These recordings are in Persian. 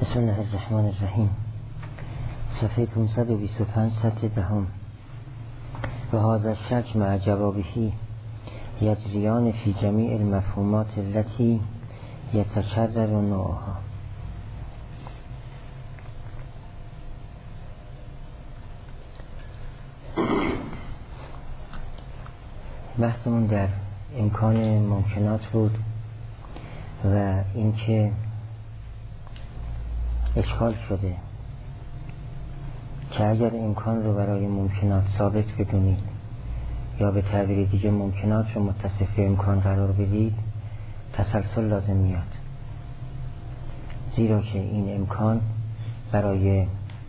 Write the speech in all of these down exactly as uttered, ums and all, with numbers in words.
بسم الله الرحمن الرحیم. صفحه پانصد و بیست و پنج سطر دهم. و هذا الشک مع جوابه یجریان فی جمیع المفهومات التي یتکرر نوعها. بحثمون در امکان ممکنات بود و اینکه اشکال شده که اگر امکان رو برای ممکنات ثابت بدونید یا به تعبیر دیگه ممکنات رو متصف امکان قرار بدید، تسلسل لازم میاد، زیرا که این امکان برای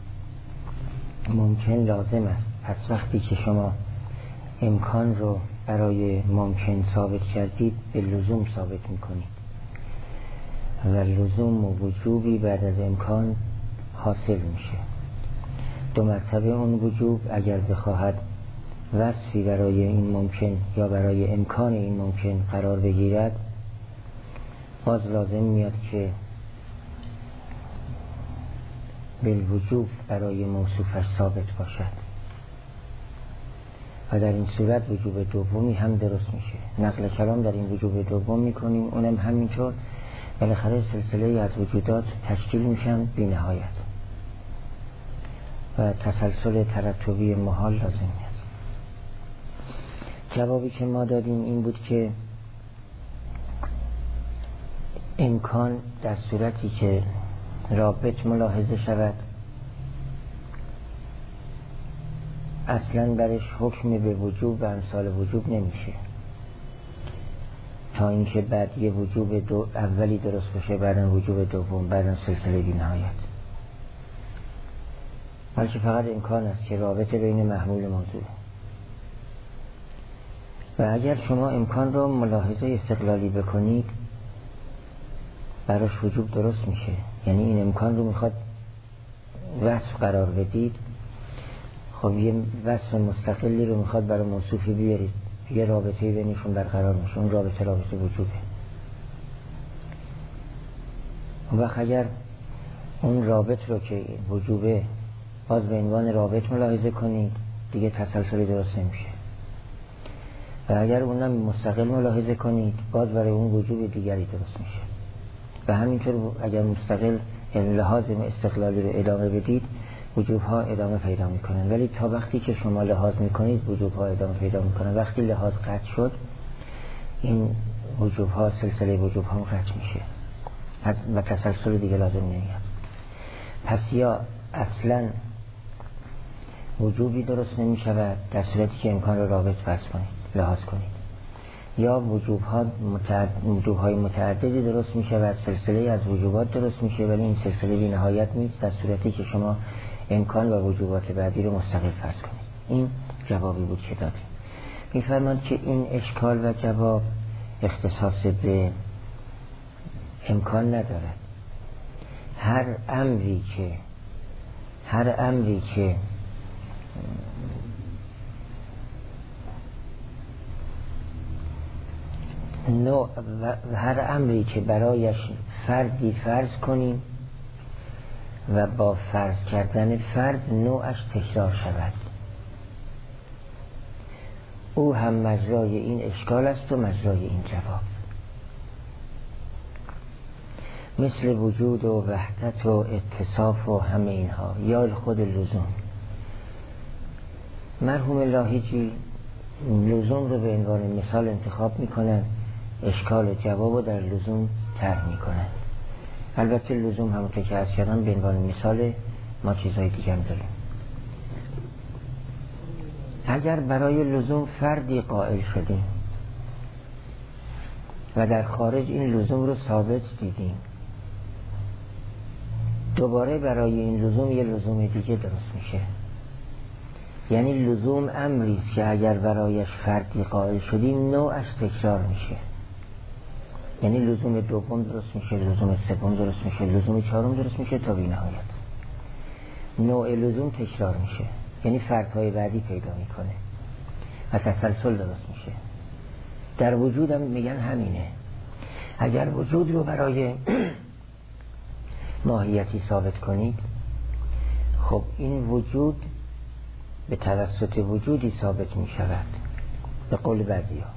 ممکن لازم است. پس وقتی که شما امکان رو برای ممکن ثابت کردید، به لزوم ثابت میکنید و لزوم و وجوبی بعد از امکان حاصل میشه. دو مرتبه اون وجوب اگر بخواهد وصفی برای این ممکن یا برای امکان این ممکن قرار بگیرد، باز لازم میاد که بالوجوب برای موصوفش ثابت باشد و در این صورت وجوب دومی هم درست میشه. نقل کلام در این وجوب دوم میکنیم، اونم همینطور. بالاخره سلسله از وجودات تشکیل میشن بی نهایت و تسلسل ترتبی محال لازم میاد. جوابی که ما دادیم این بود که امکان در صورتی که رابط ملاحظه شود اصلا برش حکم به وجوب و امثال وجوب نمیشه، تا اینکه بعد یه وجوب دو اولی درست بشه، بعدن وجوب دوم، بعدن سلسله بی نهایت. بلکه فقط امکان است که رابطه بین محمول موضوع و اگر شما امکان رو ملاحظه استقلالی بکنید براش وجوب درست میشه. یعنی این امکان رو میخواد وصف قرار بدید، خب یه وصف مستقلی رو میخواد برای موصوفی بیارید، یه رابطه بینشون برقرار میشه، اون رابطه رابطه وجوبه. اون وقت اگر اون رابط رو که وجوبه باز به عنوان رابط ملاحظه کنید، دیگه تسلسلی درست نمیشه. و اگر اونم مستقل ملاحظه کنید، باز برای اون وجوب دیگری درست میشه. و همینطور اگر مستقل یعنی لحاظ استقلالی رو ادامه بدید، وجوب ها ادامه پیدا میکنن. ولی تا وقتی که شما لحاظ میکنید، وجوب ها ادامه پیدا میکنن. وقتی لحاظ قطع شد، این وجوب ها سلسله وجوب ها قطع میشه و تسلسل دیگه لازم نمیاد. پس یا اصلا وجوبی درست نمیشود در صورتی که امکان رو رابط فرض کنید، لحاظ کنید، یا وجوب ها متعدد وجوب های متعددی درست میشود، سلسله از وجوبات درست میشه، ولی این سلسله بی نهایت نیست در صورتی که شما امکان و وجوبات بعدی رو مستقل فرض کنید. این جوابی بود که دادیم. میفرماند که این اشکال و جواب اختصاص به امکان ندارد. هر امری که هر امری که نوع و هر امری که برایش فردی فرض کنیم و با فرض کردن فرد نوعش تکرار شود، او هم مجرای این اشکال است و مجرای این جواب. مثل وجود و وحدت و اتصاف و همه اینها، یا خود لزوم. مرحوم لاهیجی لزوم رو به عنوان مثال انتخاب میکنن، اشکال و جواب رو در لزوم طرح میکنن. البته لزوم همونطور که عرض کردم به عنوان مثال، ما چیزهای دیگه هم داریم. اگر برای لزوم فردی قائل شدیم و در خارج این لزوم رو ثابت دیدیم، دوباره برای این لزوم یه لزوم دیگه درست میشه. یعنی لزوم امری است که اگر برایش فردی قائل شدیم نوعش تکرار میشه. یعنی لزوم دوم درست میشه، لزوم سوم درست میشه، لزوم چهارم درست میشه تا بی نهایت. نوع لزوم تکرار میشه، یعنی فردهای بعدی پیدا میکنه و تسلسل درست میشه. در وجود هم میگن همینه. اگر وجود رو برای ماهیتی ثابت کنید، خب این وجود به توسط وجودی ثابت می شود به قول بعضی ها.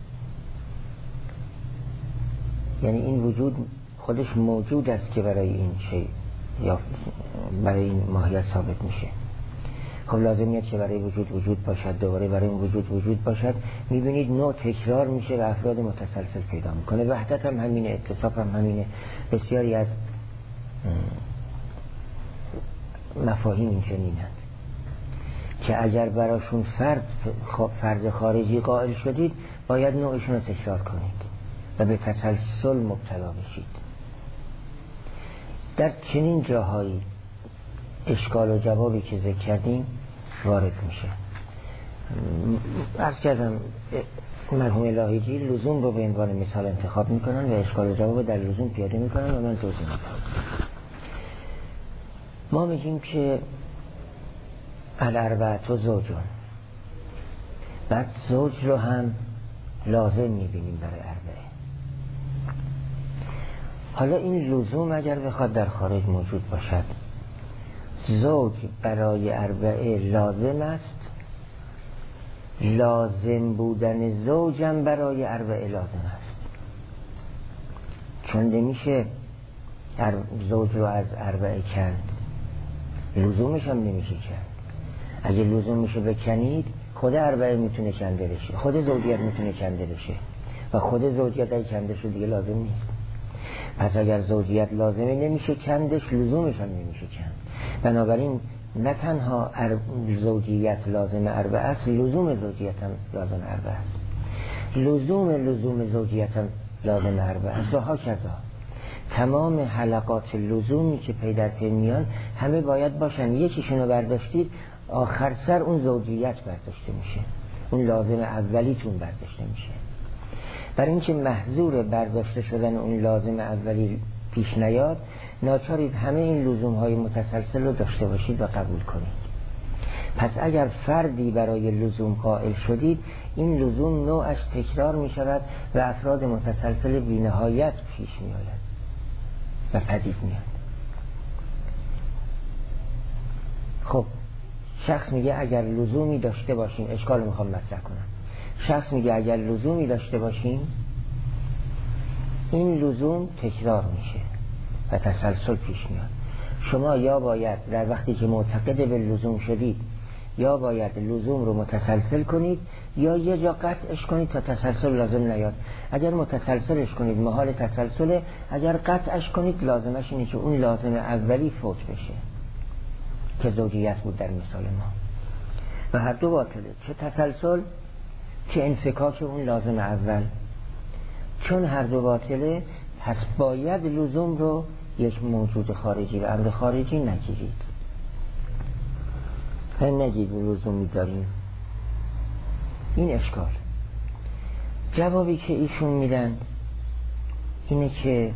یعنی این وجود خودش موجود است که برای این شی یا برای این ماهیت ثابت میشه. خب لازمیت که برای وجود وجود باشد، دوباره برای این وجود وجود باشد. میبینید نوع تکرار میشه و افراد متسلسل پیدا میکنه. وحدت هم همینه، اتصاف هم همینه. بسیاری از مفاهیم این چنینند که اگر براشون فرد فرد خارجی قائل شدید باید نوعشون رو تکرار کنید و به تسلسل مبتلا بشید. در چنین جاهایی اشکال و جوابی که ذکر کردیم وارد میشه. عرض کردم مرحوم لاهیجی لزوم رو به عنوان مثال انتخاب میکنن و اشکال و جواب در لزوم پیاده میکنن و من توضیح میکنم. ما میگیم که الاربعة زوجون، بعد زوج رو هم لازم میبینیم برای اربعه. حالا این لزوم اگر بخواد در خارج موجود باشد، زوج برای اربعه لازم است، لازم بودن زوجم برای اربعه لازم است، چون نمیشه زوج رو از اربعه کند، لزومش هم نمیشه کند. اگه لزوم میشه بکنید خود اربعه میتونه کنده بشه، خود زوجیت میتونه کنده بشه و خود زوجیت اگه کنده شد دیگه لازم نیست. پس اگر زوجیت لازمه نمیشه کندش، لزومش هم نمیشه کند. بنابراین نه تنها زوجیت لازم اربعه است، لزوم زوجیت هم لازم اربعه است، لزوم لزوم زوجیت هم لازم اربعه است و ها کذا. تمام حلقات لزومی که پی در پی میان همه باید باشن. یکیشونو برداشتید آخر سر اون زوجیت برداشته میشه، اون لازم اولیتون برداشته میشه. برای اینکه محظور برداشته شدن اون لازم اولی پیش نیاد، ناچارید همه این لزوم های متسلسل رو داشته باشید و قبول کنید. پس اگر فردی برای لزوم قائل شدید، این لزوم نوعش تکرار می شود و افراد متسلسل بی نهایت پیش می آید و پدید میاد. خب شخص میگه اگر لزومی داشته باشیم، اشکال رو میخوام مطرح کنم، شخص میگه اگر لزومی داشته باشیم این لزوم تکرار میشه و تسلسل پیش میاد. شما یا باید در وقتی که معتقد به لزوم شدید یا باید لزوم رو متسلسل کنید یا یه جا قطعش کنید تا تسلسل لازم نیاد. اگر متسلسلش کنید محال تسلسله، اگر قطعش کنید لازمش اینه که اون لازم اولی فوت بشه که زوجیت بود در مثال ما و هر دو باطله، چه تسلسل چه انفکاک اون لازم اول. چون هر دو باطله پس باید لزوم رو یک موجود خارجی و امر خارجی نگیرید و نگید لزومی داریم. این اشکال. جوابی که ایشون میدن اینه که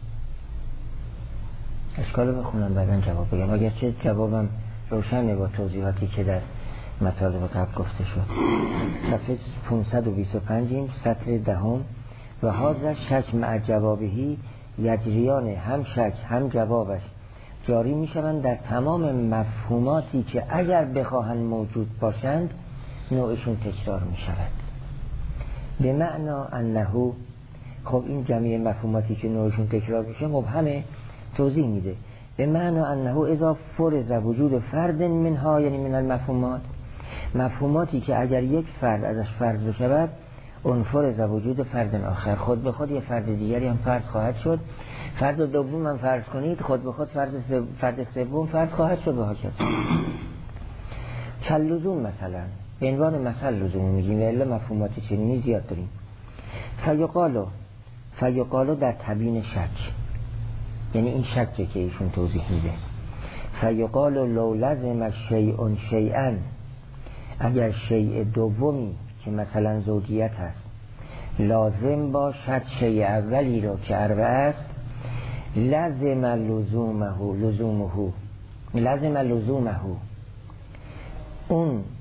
اشکال رو بخونم بعدن جواب بگم، اگرچه جوابم روشنه با توضیحاتی که در مطالب قبل گفته شد. صفحه پانصد و بیست و پنج سطر دهم و هازا شک مع جوابهی یجریان، هم شک هم جوابش جاری می شوند در تمام مفهوماتی که اگر بخواهند موجود باشند نوعشون تکرار می شود. به معنا انه، خب این جمعی مفهوماتی که نوعشون تکرار میشه مبهمه، توضیح میده. به معنا انه اذا فرض وجود فرد منها، یعنی من المفهومات، مفهوماتی که اگر یک فرد ازش فرض بشود، اون فرض وجود فرد آخر، خود به خود یه فرد دیگری هم فرض خواهد شد. فرد دوم هم فرض کنید، خود به خود فرد سو... فرد سوم فرض خواهد شد و هاکذا. چل لزوم مثلا به عنوان مثل لزوم میگیم، الا مفهومات چنینی زیاد داریم. فیقالو فیقالو در تبیین شک، یعنی این شکی که ایشون توضیح میده. فیقالو لو لزم شیء شیئا، اگر شیء دومی که مثلا زوجیت هست لازم باشد شیء اولی رو که اربعه است، لازم لزومه لزومه لازم لزومه اون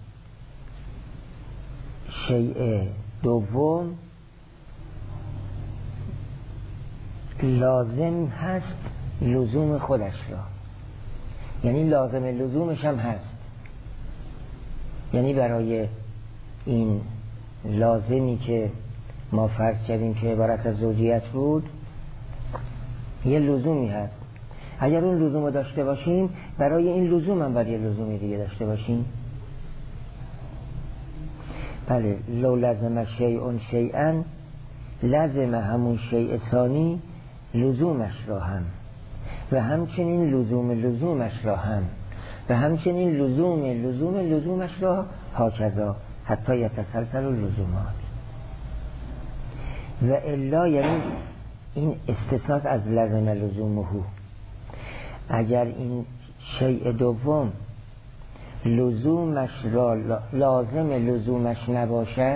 شیء دوم لازم هست لزوم خودش را، یعنی لازم لزومش هم هست. یعنی برای این لازمی که ما فرض کردیم که عبارت از زوجیت بود یه لزومی هست. اگر اون لزوم رو داشته باشیم برای این لزوم هم باید یه لزومی دیگه داشته باشیم. بله، لو لزم شیء شیئا لزم همون شیء ثانی لزومش را هم، و همچنین لزوم لزومش را هم، و همچنین لزوم لزوم لزومش را هاکذا حتی یتسلسل اللزومات. و الا یعنی این استثناء از لزم لزومه. اگر این شیء دوم لزومش را لازم لزومش نباشد،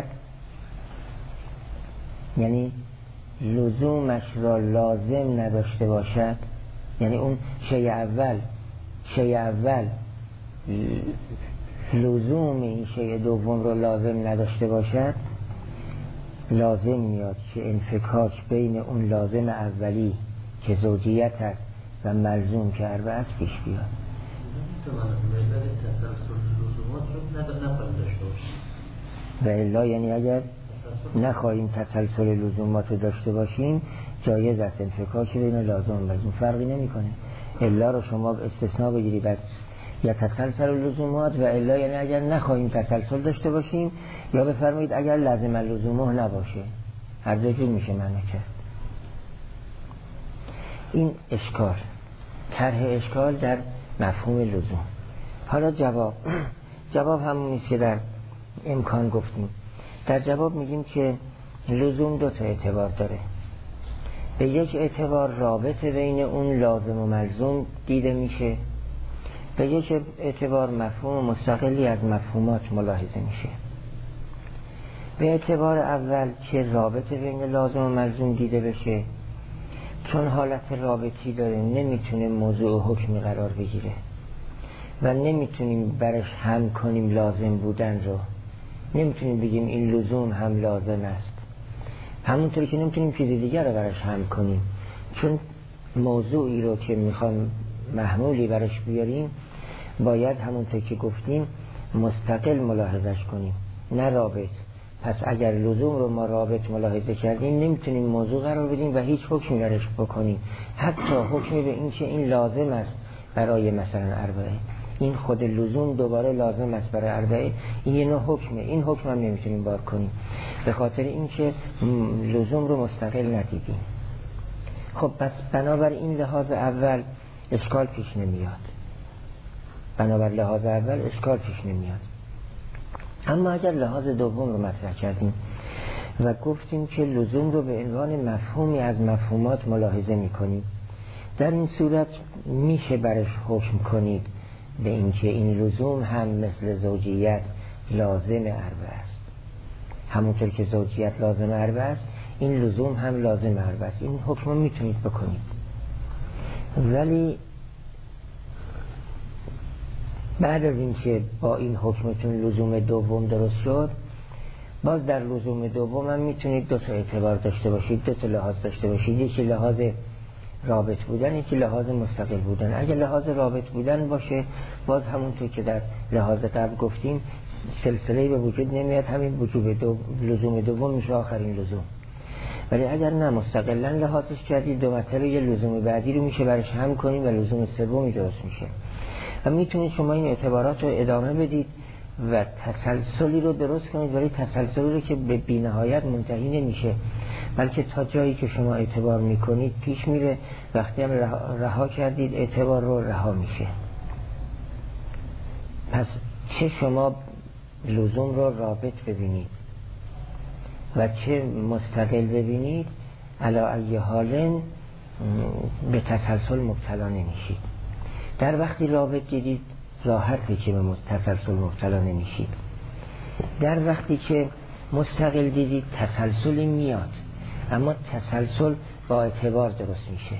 یعنی لزومش را لازم نداشته باشد، یعنی اون شیء اول شیء اول لزوم این شیء دوم را لازم نداشته باشد، لازم میاد که انفکاک بین اون لازم اولی که زوجیت است و ملزوم که اربعه است پیش بیاد. و الا یعنی اگر نخواهیم تسلسل لزومات رو داشته باشیم جایز است انفکاک بین لازم و ملزوم، فرقی نمیکنه. الا رو شما استثناء بگیرید از یا تسلسل لزومات، و الا یعنی اگر نخواهیم تسلسل داشته باشیم، یا بفرمایید اگر لازم لزومه نباشه. هر دو جور میشه معنی کرد. این اشکال، طرح اشکال در مفهوم لزوم. حالا جواب جواب همون نیست که در امکان گفتیم. در جواب میگیم که لزوم دو تا اعتبار داره. به یک اعتبار رابطه بین اون لازم و ملزوم دیده میشه، به یک اعتبار مفهوم مستقلی از مفهومات ملاحظه میشه. به اعتبار اول که رابطه بین لازم و ملزوم دیده بشه، چون حالت رابطی داره نمیتونه موضوع حکمی قرار بگیره و نمیتونیم برش هم کنیم لازم بودن رو، نمیتونیم بگیم این لزوم هم لازم است، همونطوری که نمیتونیم چیز دیگر رو برش هم کنیم، چون موضوعی رو که میخوام محمولی برش بیاریم باید همونطور که گفتیم مستقل ملاحظش کنیم، نه رابط. پس اگر لزوم رو ما رابط ملاحظه کردیم نمیتونیم موضوع قرار بدیم و هیچ حکمی درش بکنیم، حتی حکمی به این که این لازم است برای مثلا اربعه، این خود لزوم دوباره لازم است برای اربعه، این یه نوع حکمه، این حکم هم نمیتونیم بار کنیم به خاطر این که لزوم رو مستقل ندیدیم. خب پس بنابر این لحاظ اول اشکال پیش نمیاد، بنابر لحاظ اول اشکال پیش نمیاد. اما اگر لحاظ دوم رو مطرح کردیم و گفتیم که لزوم رو به عنوان مفهومی از مفهومات ملاحظه میکنیم، در این صورت میشه برش حکم کنید به اینکه این لزوم هم مثل زوجیت لازم اربعه است. همونطور که زوجیت لازم اربعه است این لزوم هم لازم اربعه است. این حکم رو میتونید بکنید. ولی بعد از اینکه با این حکمتون لزوم دوم درست شد، باز در لزوم دوم هم میتونید دو تا اعتبار داشته باشید، دو تا لحاظ داشته باشید، یکی لحاظ رابط بودن، یکی لحاظ مستقل بودن. اگر لحاظ رابط بودن باشه باز همونطور که در لحاظ قبل گفتیم سلسله به وجود نمیاد، همین وجوب دو لزوم دوم میشه آخرین لزوم. ولی اگر نه مستقلا لحاظش کردید دو مطلب یه لزوم بعدی رو میشه برش هم کنیم و لزوم سومی درست میشه. و میتونید شما این اعتبارات رو ادامه بدید و تسلسلی رو درست کنید، ولی تسلسلی رو که به بی‌نهایت منتهی نمیشه، بلکه تا جایی که شما اعتبار میکنید پیش میره، وقتی هم رها, رها کردید اعتبار رو رها میشه. پس چه شما لزوم رو رابط ببینید و چه مستقل ببینید، علی ای حال به تسلسل مبتلا نمیشید. در وقتی رابط دیدید راحته که به تسلسل مبتلا نمیشید. در وقتی که مستقل دیدید تسلسلی میاد، اما تسلسل با اعتبار درست میشه.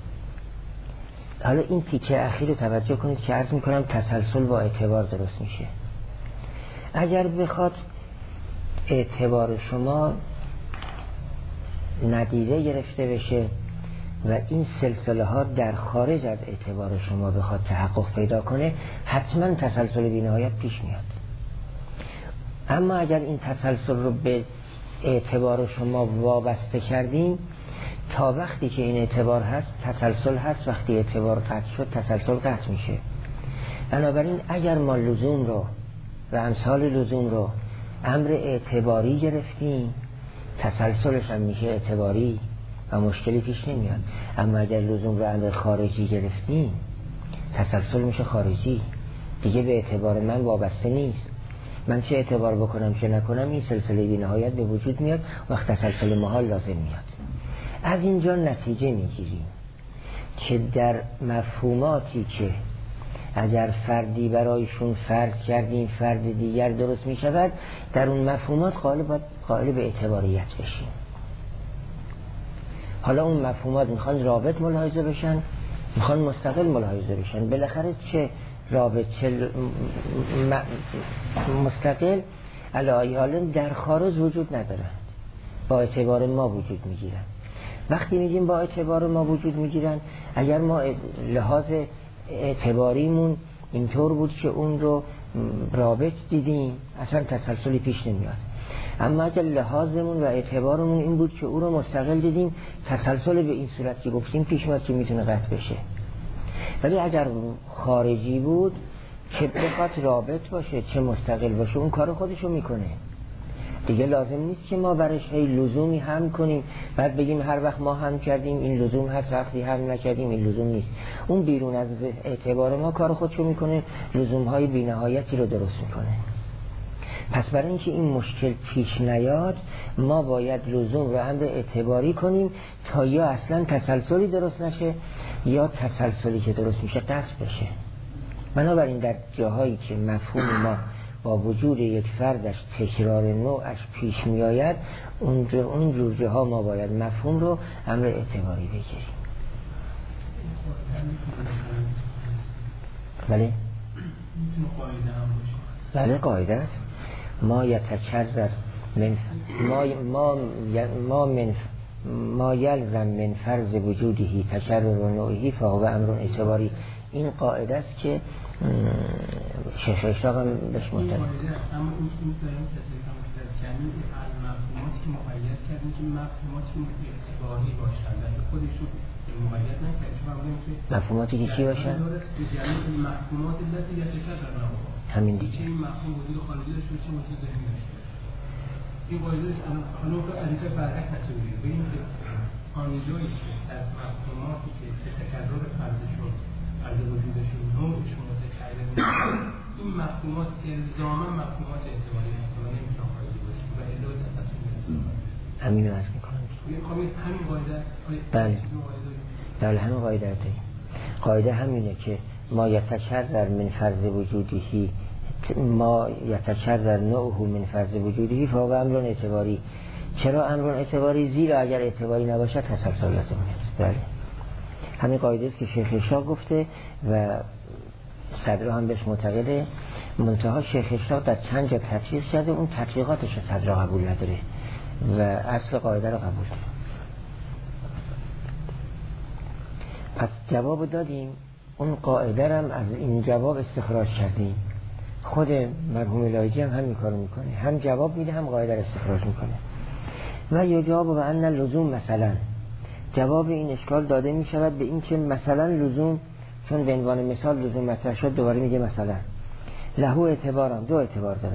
حالا این تیکه اخیر رو توجه کنید که عرض میکنم تسلسل با اعتبار درست میشه. اگر بخواد اعتبار شما ندیده گرفته بشه و این سلسله ها در خارج از اعتبار شما بخواد تحقق پیدا کنه، حتما تسلسل بی نهایت پیش میاد. اما اگر این تسلسل رو به اعتبار شما وابسته کردیم، تا وقتی که این اعتبار هست تسلسل هست، وقتی اعتبار قطع شد تسلسل قطع میشه. بنابراین اگر ما لزوم رو و امثال لزوم رو امر اعتباری گرفتیم، تسلسلش هم میشه اعتباری و مشکلی پیش نمیاد. اما اگر لزوم رو امر خارجی گرفتیم، تسلسل میشه خارجی، دیگه به اعتبار من وابسته نیست. من چه اعتبار بکنم چه نکنم این سلسله بی نهایت به وجود میاد، وقت تسلسل محال لازم میاد. از اینجا نتیجه میگیریم که در مفهوماتی که اگر فردی برایشون فرض کردیم فرد دیگر درست میشود، در اون مفهومات قائل قائل به اعتباریت بشیم. حالا اون مفهومات میخوان رابط ملاحظه بشن، میخوان مستقل ملاحظه بشن، بالاخره چه رابط چه مستقل علایه حال در خارج وجود ندارن، با اعتبار ما وجود میگیرن. وقتی میگیم با اعتبار ما وجود میگیرن، اگر ما لحاظ اعتباریمون اینطور بود که اون رو رابط دیدیم، اصلا تسلسلی پیش نمیاد. اما اگر لحاظمون و اعتبارمون این بود که او رو مستقل دیدیم، تسلسل به این صورت که گفتیم پیش میاد که میتونه قطع بشه. ولی اگر خارجی بود که بخواد رابط باشه چه مستقل باشه، اون کار خودشو میکنه دیگه. لازم نیست که ما برش هی لزومی هم کنیم بعد بگیم هر وقت ما هم کردیم این لزوم هست، وقتی هم نکردیم این لزوم نیست. اون بیرون از اعتبار ما کار خودشو میکنه، لزومهای بی‌نهایتی رو درست میکنه. پس برای اینکه این مشکل پیش نیاد، ما باید لزوم رو امر اعتباری کنیم تا یا اصلا تسلسلی درست نشه یا تسلسلی که درست میشه قطع بشه. بنابراین در جاهایی که مفهوم ما با وجود یک فردش تکرار نوعش پیش می آید، اونجا اون جور جاها ما باید مفهوم رو امر اعتباری بگیریم. بله؟ بله قاعده است. ما یتکرر من ما ما ما من ما یلزم من فرض وجودی تکرر نوعی فهو امر اعتباری. این قاعده است که شیخ اشراق هم بهش مطلع. اما این این داریم تصریح هم کرد جمعی مفهوماتی که مقید کردیم که مفهوماتی اعتباری باشند ولی خودشون مقید نکرد. چون همونیم که مفهوماتی که چی باشن؟ جمعی مفهومات التي یتکرر نوعها. همین دیگه. این مفهوم وجود خارجی داشته باشه وجود ذهنی داشته باشه. این قاعده حالا که علیه برعکس نشه بگیریم ببینیم که آنجایی که در مفهوماتی که تکرر فرضشون فرض وجودشون نوعشون متکرر این مفهومات الزاما مفهومات اعتباری هستند و نمیتونن خارجی باشه و الا تصمیم میگیرن. همین رو عرض میکنم. همین قاعده بله بله همین قاعده است. قاعده همینه که ما یتکرر من فرض وجودی ما یتکرر نوعه من فرض وجودی فهو امر اعتباری. چرا امر اعتباری؟ زیرا اگر اعتباری نباشه تسلسل لازم میاد. بله همین قاعده است که شیخ اشراق گفته و صدرا هم بهش معتقده. منتها شیخ اشراق در چند جا تطبیق کرده، اون تطبیقاتش صدرا قبول نداره و اصل قاعده رو قبول داره. پس جواب دادیم، اون قاعده هم از این جواب استخراج کردیم. خود مرحوم لایجی هم همین کارو میکنه، هم جواب میده هم قاعده رو استخراج میکنه. و یا جواب و ان لزوم مثلا، جواب این اشکال داده میشود به این که مثلا لزوم، چون به عنوان مثال لزوم مطرح شد دوباره میگه مثلا لهو اعتبارم، دو اعتبار داره.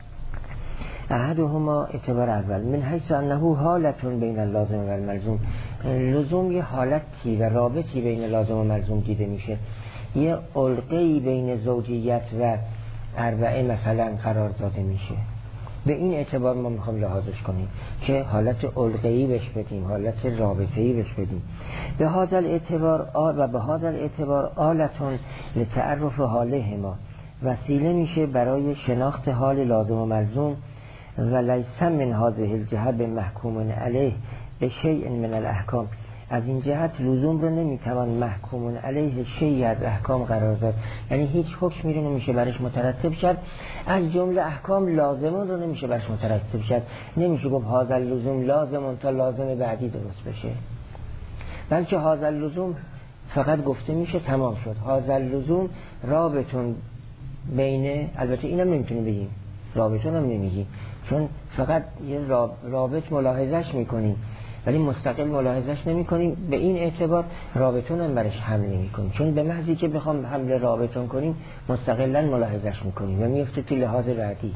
احدهما اعتبار اول من حیث انه حالتون بین اللازم و الملزوم، لزوم یه حالتی و رابطی بین لازم و ملزوم دیده میشه، یه علقه‌ای بین زوجیت و اربعه مثلا قرار داده میشه. به این اعتبار ما میخوام لحاظش کنیم که حالت علقه‌ای بهش بدیم، حالت رابطه‌ای بهش بدیم. به هذا الاعتبار آل و به هذا الاعتبار آلتون لتعرف حالهما، وسیله میشه برای شناخت حال لازم و ملزوم. و لیس من هذه الجهه بمحکوم علیه به شیء من الاحکام، از این جهت لزوم رو نمیتوان محکوم علیه شیء از احکام قرار داد، یعنی هیچ حکمی رو نمیشه برش مترتب شد، از جمله احکام لازمون رو نمیشه برش مترتب شد. نمیشه گفت هذا اللزوم لازمون تا لازم بعدی درست بشه. بلکه هذا اللزوم فقط گفته میشه تمام شد. هذا اللزوم رابطون بینه، البته اینم نمیتونیم بگیم، رابطون هم نمیگیم چون فقط یه رابط ملاحظش میکنیم ولی مستقل ملاحظش نمیکنیم، به این اعتبار رابطون هم برش حمله میکنیم، چون به محضی که بخوام حمله رابطون کنیم مستقلا ملاحظش میکنیم و میفته تو لحاظ رعدی.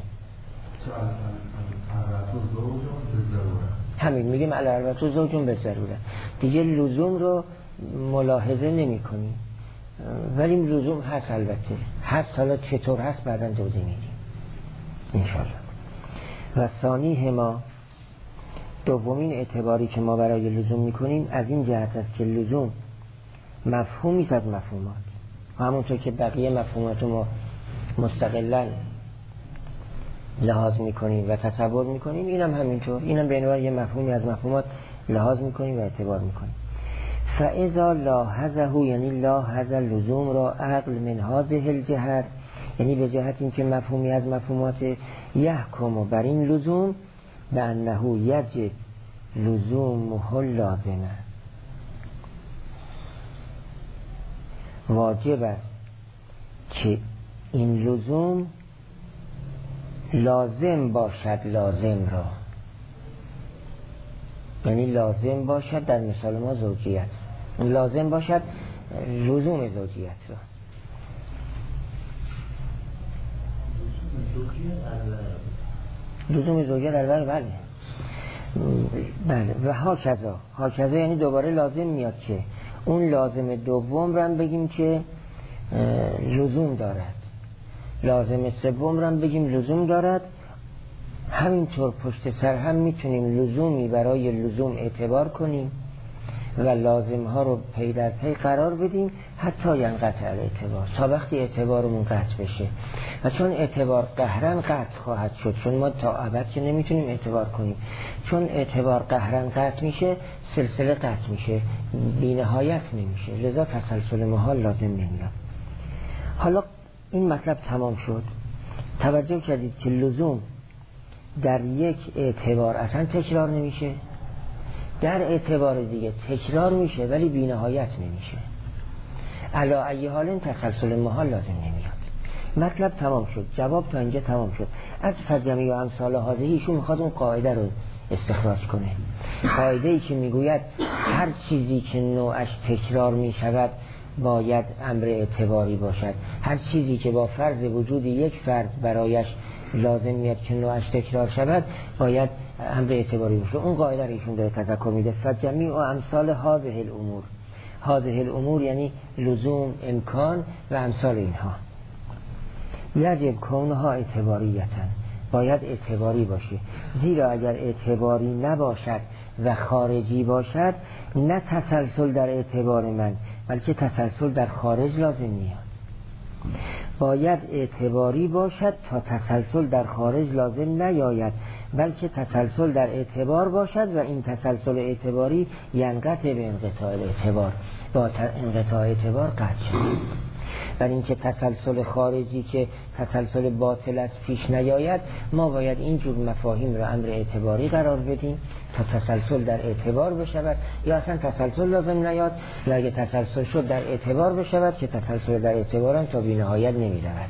همین میگیم الاربعه زوجون به ضرورت، دیگه لزوم رو ملاحظه نمی کنیم ولی لزوم هست، البته هست، حالا چطور هست بعداً توضیح میدیم انشالله. و ثانی ما، دومین اعتباری که ما برای لزوم میکنیم از این جهت است که لزوم مفهومی از مفهومات، همونطور که بقیه مفهومات ما مستقلاً لحاظ میکنیم و تصور میکنیم، اینم هم همینطور، اینم به عنوان یه مفهومی از مفهومات لحاظ میکنیم و اعتبار میکنیم. فاذا لاحظه، یعنی لاحظ لزوم را عقل من هذه الجهت، یعنی به جهت این که مفهومی از مفهومات یحکم و بر این لزوم به انه یجب لزومه لازمه، واجب است که این لزوم لازم باشد لازم را، یعنی لازم باشد در مثال ما زوجیت، لازم باشد لزوم زوجیت را. لزوم زوجیت در بله بله و ها کذا، ها کذا یعنی دوباره لازم میاد که اون لازم دوم رو هم بگیم که لزوم دارد، لازم سوم رو هم بگیم لزوم دارد. همینطور پشت سر هم میتونیم لزومی برای لزوم اعتبار کنیم و لازم ها رو پی در پی قرار بدیم حتی ینقطع الاعتبار، تا وقتی اعتبارمون قطع بشه. و چون اعتبار قهرن قطع خواهد شد، چون ما تا ابد که نمیتونیم اعتبار کنیم، چون اعتبار قهرن قطع میشه سلسله قطع میشه، بی نهایت نمیشه، لذا تسلسل محال لازم نمیاد. حالا این مطلب تمام شد. توجه کردید که لزوم در یک اعتبار اصلا تکرار نمیشه، در اعتبار دیگه تکرار میشه ولی بی نهایت نمیشه. علا ای حال این تسلسل محال لازم نمیاد. مطلب تمام شد، جواب تا اینجا تمام شد. از فجمی و امثال هذه ایشون میخواد اون قاعده رو استخراج کنه، قاعده ای که میگوید هر چیزی که نوعش تکرار میشود باید امر اعتباری باشد، هر چیزی که با فرض وجود یک فرد برایش لازم میاد که نوعش تکرار شود باید امر اعتباری باشه. اون قاعده رو ایشون داره تذکر میده، فجمیع و امثال هذه الامور، هذه الامور یعنی لزوم، امکان و امثال اینها، یجب کونها اعتباریتن، باید اعتباری باشه، زیرا اگر اعتباری نباشد و خارجی باشد نه تسلسل در اعتبار من بلکه تسلسل در خارج لازم میاد. باید اعتباری باشد تا تسلسل در خارج لازم نیاید، بلکه تسلسل در اعتبار باشد و این تسلسل اعتباری ینقطع به انقطاع اعتبار، با انقطاع اعتبار قطع شد. بر اینکه تسلسل خارجی که تسلسل باطل است پیش نیاید، ما باید اینجور مفاهیم را امر اعتباری قرار بدیم تا تسلسل در اعتبار بشود، یا اصلا تسلسل لازم نیاد، یا اگه تسلسل شد در اعتبار بشود که تسلسل در اعتبار هم تا بی نهایت نمی رود.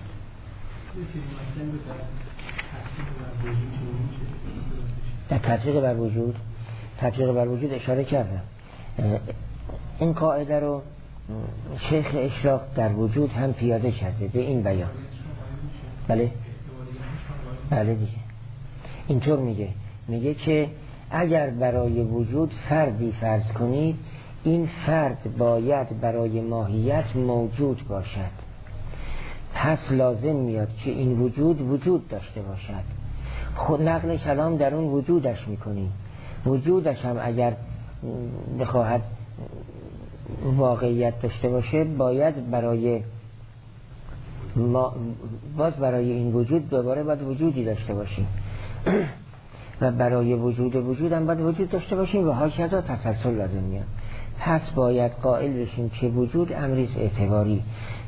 در تطبیق بر وجود، تطبیق بر وجود اشاره کردم. این قاعده رو شیخ اشراق در وجود هم پیاده کرده به این بیان. بله بله دیگه اینطور میگه، میگه که اگر برای وجود فردی فرض کنید، این فرد باید برای ماهیت موجود باشد، پس لازم میاد که این وجود وجود داشته باشد. خود نقل کلام در اون وجودش میکنیم، وجودش هم اگر بخواهد واقعیت داشته باشه باید برای ما باز برای این وجود دوباره باید وجودی داشته باشیم و برای وجود وجود هم باید وجود داشته باشیم و هاکذا تسلسل لازم میاد. پس باید قائل بشیم که وجود امریز اعتباری،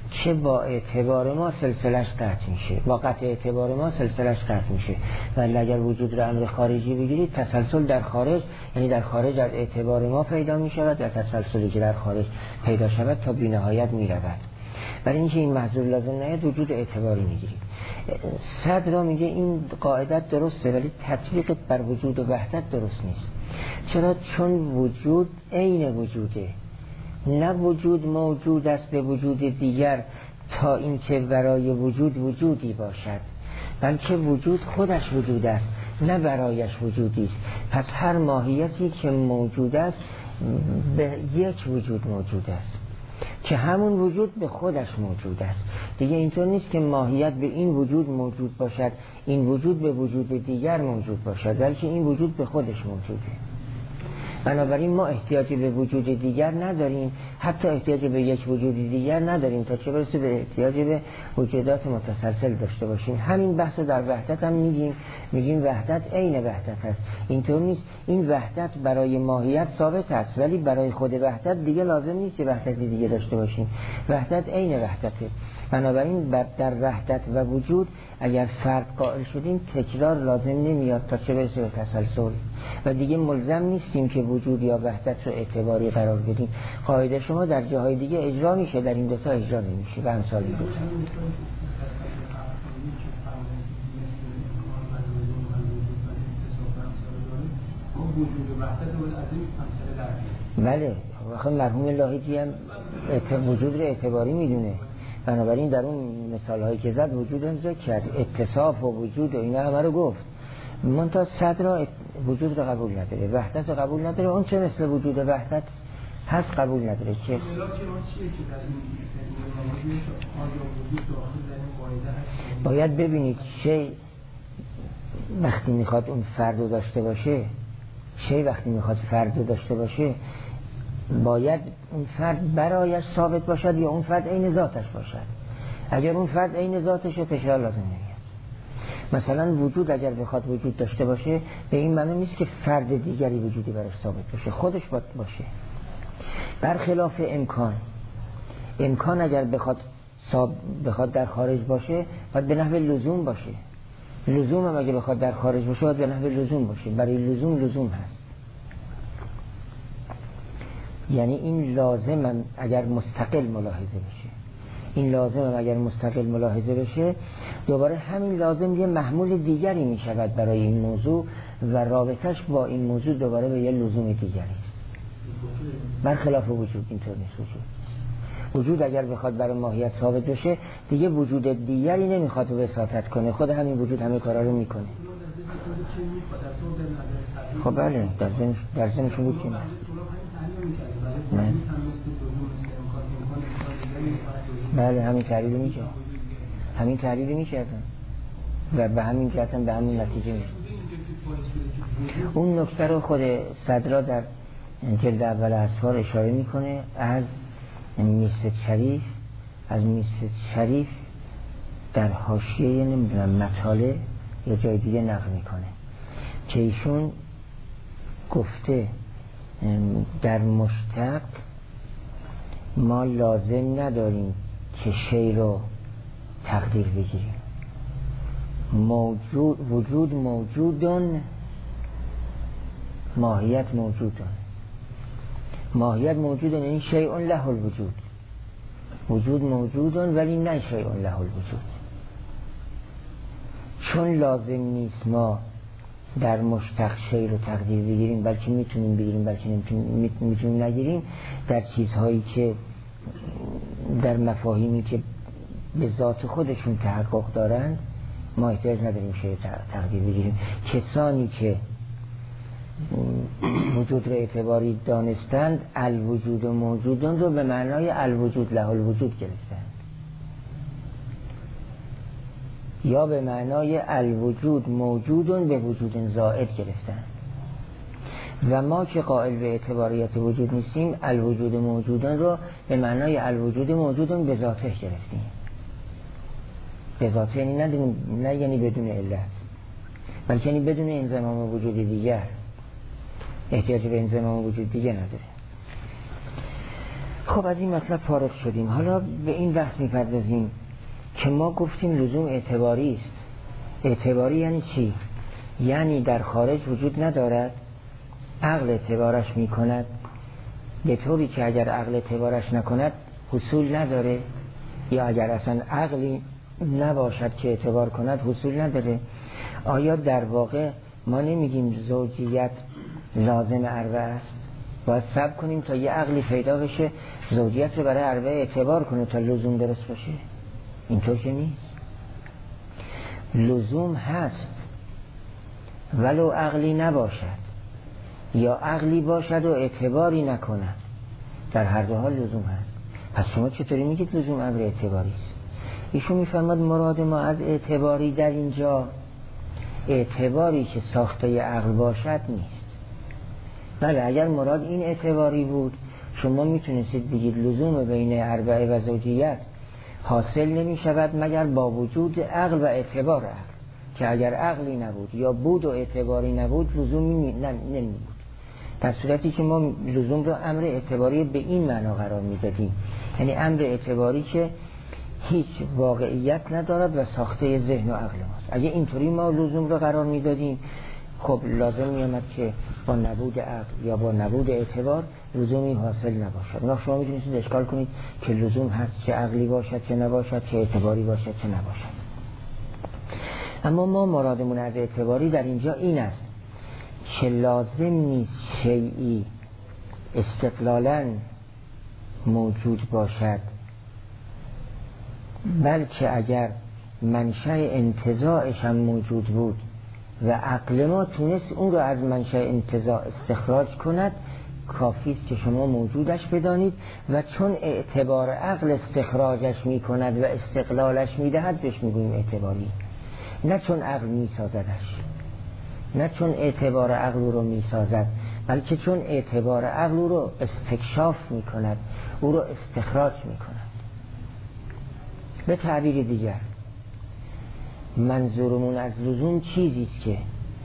چه با اعتبار ما سلسلش قطع میشه، با قطع اعتبار ما سلسلش قطع میشه. ولی اگر وجود رو امر خارجی بگیرید، تسلسل در خارج، یعنی در خارج از اعتبار ما پیدا میشود، در تسلسلی که در خارج پیدا شود تا بی نهایت میرود. برای اینکه این محضور لازم نیاد وجود اعتباری میگیرید. صدر را میگه این قاعدت درسته ولی تطبیق بر وجود و وحدت درست نیست. چرا؟ چون وجود عین وجوده، نه وجود موجود است به وجود دیگر تا اینکه برای وجود وجودی باشد، بلکه وجود خودش وجود است، نه برایش وجودی است. پس هر ماهیتی که موجود است به یک وجود موجود است که همون وجود به خودش موجود است. دیگه اینطور نیست که ماهیت به این وجود موجود باشد، این وجود به وجود دیگر موجود باشد، بلکه این وجود به خودش موجوده. بنابراین ما احتیاجی به وجود دیگر نداریم، حتی احتیاجی به یک وجود دیگر نداریم تا چه برسه به احتیاجی به وجودات متسلسل داشته باشیم. همین بحث در وحدت هم میگیم، میگیم وحدت عین وحدت است. اینطور نیست، این وحدت برای ماهیت ثابت است ولی برای خود وحدت دیگه لازم نیست که وحدتی دیگه داشته باشیم. وحدت عین وحدته. بنابراین در وحدت و وجود اگر فرق قائل شدیم تکرار لازم نمیاد تا چه برسه به تسلسل و دیگه ملزم نیستیم که وجود یا وحدت رو اعتباری قرار بدیم. قاعده شما در جاهای دیگه اجرا میشه، در این دوتا اجرا نمیشه و امثال این دوتا. بله، واقعا مرحوم لاهیجی هم وجود رو اعتباری میدونه، بنابراین در اون مثال هایی که زد وجود هم ذکر کرد، اتصاف و وجود و اینا همه رو گفت. منتها صدر را وجود رو قبول نداره، وحدت رو قبول نداره، اون چه مثل وجود وحدت هست قبول نداره. که باید ببینید شی وقتی میخواد اون فرد رو داشته باشه، شی وقتی میخواد فرد رو داشته باشه باید اون فرد برایش ثابت باشد یا اون فرد عین ذاتش باشد. اگر اون فرد عین ذاتشه تکرار لازم نمیاد. مثلا وجود اگر بخواد وجود داشته باشه به این معنی نیست که فرد دیگری وجودی براش ثابت باشه، خودش باید باشه. برخلاف امکان، امکان اگر بخواد ثابت بخواد در خارج باشه باید به نحو لزوم باشه. لزوم هم اگر بخواد در خارج باشه باید به نحو لزوم باشه. برای لزوم لزوم هست، یعنی این لازم هم اگر مستقل ملاحظه بشه، این لازم هم اگر مستقل ملاحظه بشه دوباره همین لازم یه محمول دیگری می شود برای این موضوع و رابطش با این موضوع دوباره به یه لزوم دیگری است. برخلاف وجود اینطور نیست. وجود وجود اگر بخواد برای ماهیت ثابت بشه دیگه وجود دیگری نمیخواد وساطت کنه، خود همین وجود همه کارا رو میکنه. خب بله، در ذهن در ذهنشون بود که نه. بله همین تعریف میشه، همین تعریف میشه و به همین جهت به همین نتیجه میشه. اون نکته رو خود صدرا در جلد اول اسفار اشاره میکنه از میست شریف، از میست شریف در حاشیه نمیدونم مطالع یا جای دیگه نقل میکنه که ایشون گفته در مشتق ما لازم نداریم که شی رو تقدیر بگیریم. موجود وجود موجودن، ماهیت موجودن. ماهیت موجودن یعنی شیء له الوجود، وجود موجودن ولی نه شیء له الوجود. چون لازم نیست ما در مشتق شی رو تقدیر بگیریم، بلکه میتونیم بگیریم بلکه نمیتونیم میتونیم نگیریم، در چیزهایی که در مفاهیمی که به ذات خودشون تحقق دارند ما احتیاج نداریم شی تقدیر بگیریم. کسانی که وجود رو اعتباری دانستند الوجود و موجودون رو به معنای الوجود له الوجود گرفتند یا به معنای الوجود موجودون به وجود زائد گرفتند و ما که قائل به اعتباریت وجود نیستیم الوجود موجودون رو به معنای الوجود موجودون به ذاته گرفتیم. به ذاته یعنی نه, نه یعنی بدون علت، بلکه یعنی بدون انضمام وجود دیگر، احتیاج به انضمام وجود دیگر نداره. خب از این مطلب فارغ شدیم. حالا به این بحث میپردازیم که ما گفتیم لزوم اعتباری است. اعتباری یعنی چی؟ یعنی در خارج وجود ندارد، عقل اعتبارش میکند، به طوری که اگر عقل اعتبارش نکند حصول نداره، یا اگر اصلا عقلی نباشد که اعتبار کند حصول نداره. آیا در واقع ما نمیگیم زوجیت لازم اربعه است؟ باید صبر کنیم تا یه عقلی پیدا بشه زوجیت رو برای اربعه اعتبار کنه تا لزوم درست باشه؟ اینطور که نیست. لزوم هست ولو عقلی نباشد، یا عقلی باشد و اعتباری نکند، در هر دو حال لزوم هست. پس شما چطوری میگید لزوم امر اعتباری است؟ ایشون میفرماد مراد ما از اعتباری در اینجا اعتباری که ساخته عقل باشد نیست. بله اگر مراد این اعتباری بود شما میتونستید بگید لزوم بین اربعه و زوجیت حاصل نمی شود مگر با وجود عقل و اعتبار عقل، که اگر عقلی نبود یا بود و اعتباری نبود لزومی نمی بود. در صورتی که ما لزوم رو امر اعتباری به این معنا قرار میدادیم، یعنی امر اعتباری که هیچ واقعیت ندارد و ساخته ذهن و عقل ماست. اگه اینطوری ما لزوم رو قرار میدادیم خب لازم میامد که با نبود عقل یا با نبود اعتبار لزومی حاصل نباشد. اونا شما میتونید اشکال کنید که لزوم هست چه عقلی باشد چه نباشد، چه اعتباری باشد چه نباشد. اما ما مرادمون از اعتباری در اینجا این است که لازم نیست شیئی استقلالاً موجود باشد، بلکه اگر منشأ انتزاعش هم موجود بود و عقل ما تونست اون رو از منشأ انتزاع استخراج کند، کافی است که شما موجودش بدانید و چون اعتبار عقل استخراجش می کند و استقلالش می دهد بهش می گوییم اعتباری. نه چون عقل می سازدش، نه چون اعتبار عقل رو می سازد، بلکه چون اعتبار عقل رو استکشاف می کند، او رو استخراج می کند. به تعبیر دیگر منظورمون از لزوم چیزیست که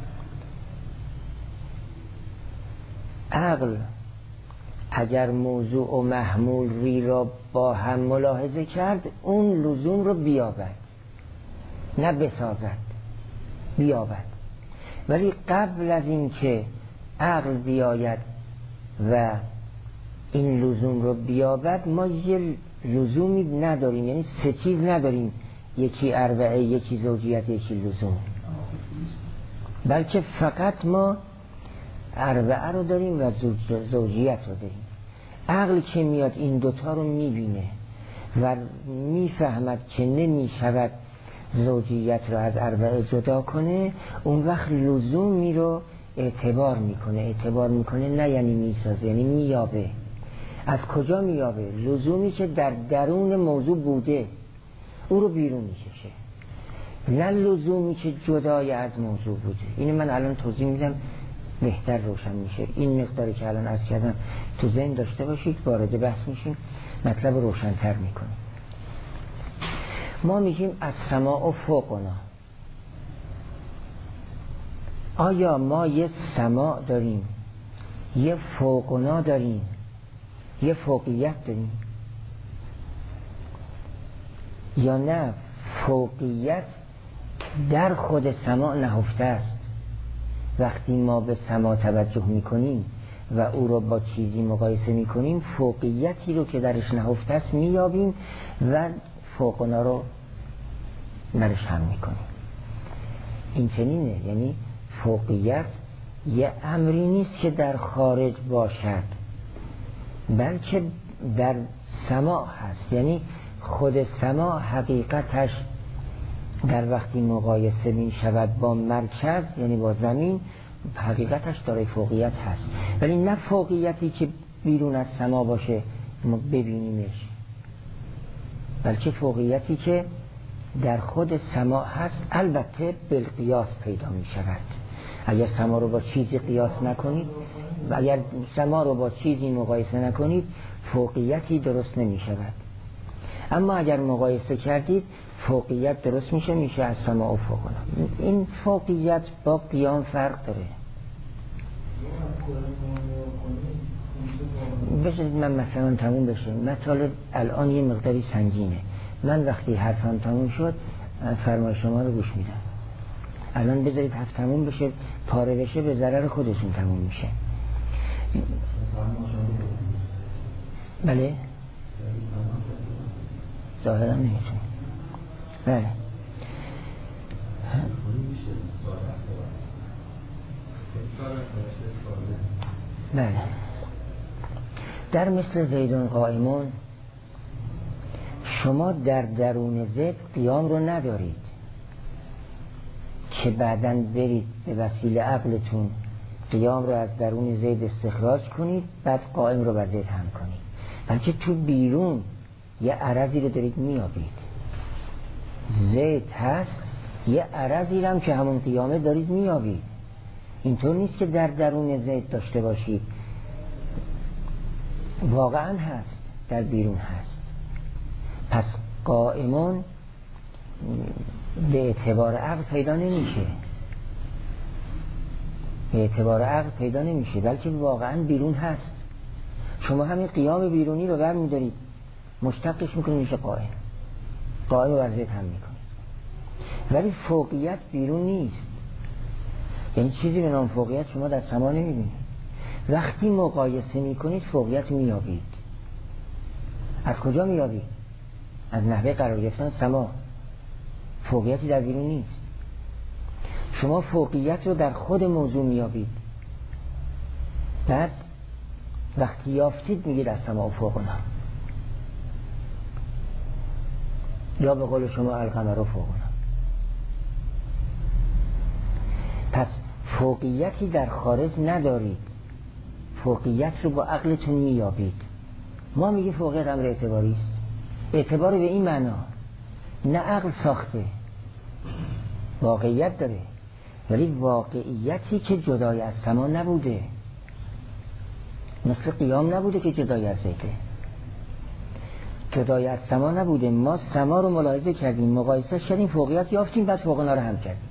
عقل اگر موضوع و محمول ری را با هم ملاحظه کرد اون لزوم رو بیابد، نه بسازد، بیابد. ولی قبل از این که عقل بیاید و این لزوم رو بیابد ما یه لزومی نداریم، یعنی سه چیز نداریم، یکی اربعه، یکی زوجیت، یکی لزوم، بلکه فقط ما اربعه رو داریم و زوجیت رو داریم. عقل که میاد این دوتا رو میبینه و میفهمد که نمیشود زوجیت رو از اربعه جدا کنه، اون وقت لزومی رو اعتبار میکنه. اعتبار میکنه نه یعنی میسازه، یعنی مییابه. از کجا مییابه؟ لزومی که در درون موضوع بوده او رو بیرون میکشه، نه لزومی که جدای از موضوع بوده. اینو من الان توضیح میدم بهتر روشن میشه. این مقداری که الان عرض کردم تو ذهن داشته باشید، وارد بحث میشیم، مطلب روشن‌تر میکنیم. ما میگیم از سماع و فوقنا. آیا ما یه سماع داریم، یه فوقنا داریم، یه فوقیت داریم، یا نه فوقیت در خود سماع نهفته است؟ وقتی ما به سماع توجه میکنیم و او رو با چیزی مقایسه میکنیم فوقیتی رو که درش نهفته است میابیم و فوقنا رو درش هم میکنیم. این چنینه، یعنی فوقیت یه امری نیست که در خارج باشد بلکه در سماع هست. یعنی خود سماع حقیقتش در وقتی مقایسه می شود با مرکز یعنی با زمین حقیقتش داره فوقیت هست، ولی نه فوقیتی که بیرون از سماع باشه ما ببینیمش، بلکه فوقیتی که در خود سماع هست، البته بالقیاس پیدا می شود. اگر سماع رو با چیزی قیاس نکنید و اگر سماع رو با چیزی مقایسه نکنید فوقیتی درست نمی شود. اما اگر مقایسه کردید فوقیت درست میشه، میشه از سماع و فوقنا. این فوقیت با قیام فرق داره. بذارید من مثلا تموم بشه. مطالب الان یه مقداری سنگینه. من وقتی حرفم تموم شد فرمای شما رو گوش میدم. الان بذارید حرف تموم بشه، پاره بشه، به ضرر خودتون تموم میشه. بله ظاهرا نمیتونی. بله بله در مثل زیدون قائمون شما در درون زید قیام رو ندارید که بعداً برید به وسیله عقلتون قیام رو از درون زید استخراج کنید بعد قائم رو بر زید هم کنید، بلکه تو بیرون یه عرضی رو دارید میابید. زید هست، یه عرضی هم که همون قیامه دارید میابید. اینطور نیست که در درون زید داشته باشید، واقعا هست، در بیرون هست. پس قائمون به اعتبار عقل پیدا نمیشه، به اعتبار عقل پیدا نمیشه، بلکه واقعا بیرون هست. شما همین قیام بیرونی رو برمی دارید مشتقش میکنید میشه قائم، قائم رو بر زید هم میکنید. ولی فوقیت بیرون نیست، یعنی چیزی به نام فوقیت شما در سما نمیبینید. وقتی مقایسه میکنید فوقیت میابید. از کجا میابید؟ از نحوه قرار گرفتن سما. فوقیتی در بیرون نیست. شما فوقیت رو در خود موضوع میابید، بعد وقتی یافتید میگید از سما و فوقنا، یا به قول شما القمر و فوقنا. پس فوقیتی در خارج ندارید، فوقیت رو با عقلتون میابید. ما میگیم فوقیت امر اعتباری است. اعتبار به این معنا نه عقل ساخته، واقعیت داره، ولی واقعیتی که جدای از سما نبوده، مثل قیام نبوده که جدای از زیده، جدای از سما نبوده. ما سما رو ملاحظه کردیم، مقایسه کردیم، فوقیت یافتیم، بعد فوقنا رو هم کردیم.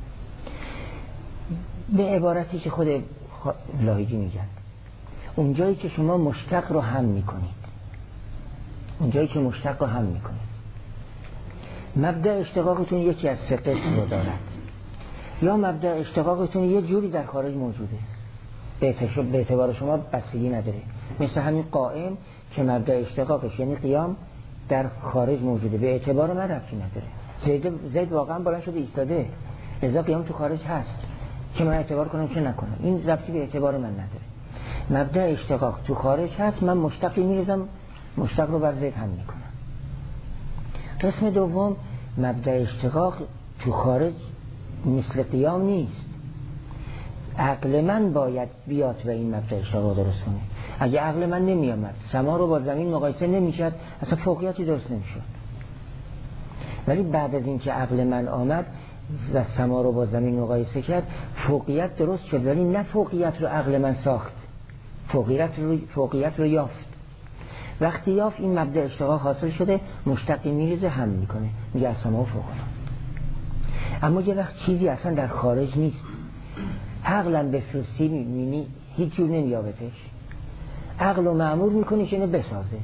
به عبارتی که خود لاهیجی میگن، اونجایی که شما مشتق رو هم میکنید، اونجایی که مشتق رو هم میکنید، مبدأ اشتقاقتون یکی از سه قسم رو دارد، یا مبدأ اشتقاقتون یه جوری در خارج موجوده، به اعتبار شما بستگی نداره. مثل همین قائم که مبدأ اشتقاقش یعنی قیام در خارج موجوده، به اعتبار من ربطی نداره. زید, زید واقعا بلند شده ایستاده، لذا قیام تو خارج هست که من اعتبار کنم چه نکنم، این ربطی به اعتبار من نداره. مبدأ اشتقاق تو خارج هست، من مشتقی میریزم، مشتق رو بر زید هم میکنم. قسم دوم، مبدأ اشتقاق تو خارج مثل قیام نیست، عقل من باید بیاد و این مبدأ اشتقاق درست کنه. اگه عقل من نمی آمد، سما رو با زمین مقایسه نمیشد، اصلا فوقیتی درست نمیشد. ولی بعد از اینکه عقل من آمد و سما رو با زمین مقایسه کرد، فوقیت درست شد، ولی نه فوقیت رو عقل من ساخت، فوقیت رو, فوقیت رو یافت. وقتی یافت این مبدأ اشتقاق حاصل شده، مشتقی میریزه هم میکنه، میگه از سما و فوقنا. اما یه وقت چیزی اصلا در خارج نیست، عقلم به فرسی میبینی هیچ جور نمیابتش، عقل رو معمول میکنی که اینو بسازه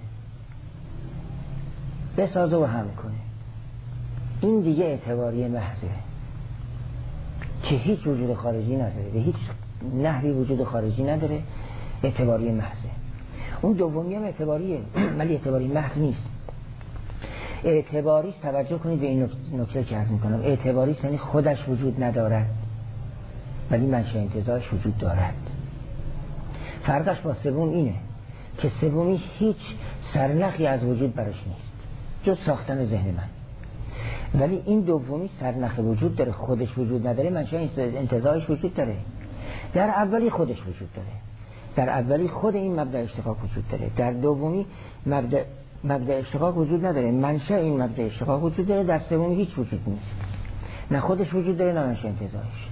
بسازه و هم کنه. این دیگه اعتباری محضه که هیچ وجود خارجی نداره، به هیچ نحوی وجود خارجی نداره، اعتباری محضه. اون دومی هم اعتباریه ولی اعتباری محض نیست. اعتباریست، توجه کنید به این نکته که عرض میکنم، اعتباریست یعنی خودش وجود ندارد ولی منشأ انتزاعش وجود دارد. فرقش با سوم اینه که سومی هیچ سرنخی از وجود برش نیست جز ساختن ذهن من، ولی این دومی سرنخ وجود داره، خودش وجود نداره، منشأ انتزاعش وجود داره. در اولی خودش وجود داره، در اولی خود این مبدأ اشتقاق وجود داره، در دومی مبدأ مبدأ اشتقاق وجود نداره، منشأ این مبدأ اشتقاق وجود داره، در سومی هیچ وجود نیست، نه خودش وجود داره نه منشأ انتزاعش.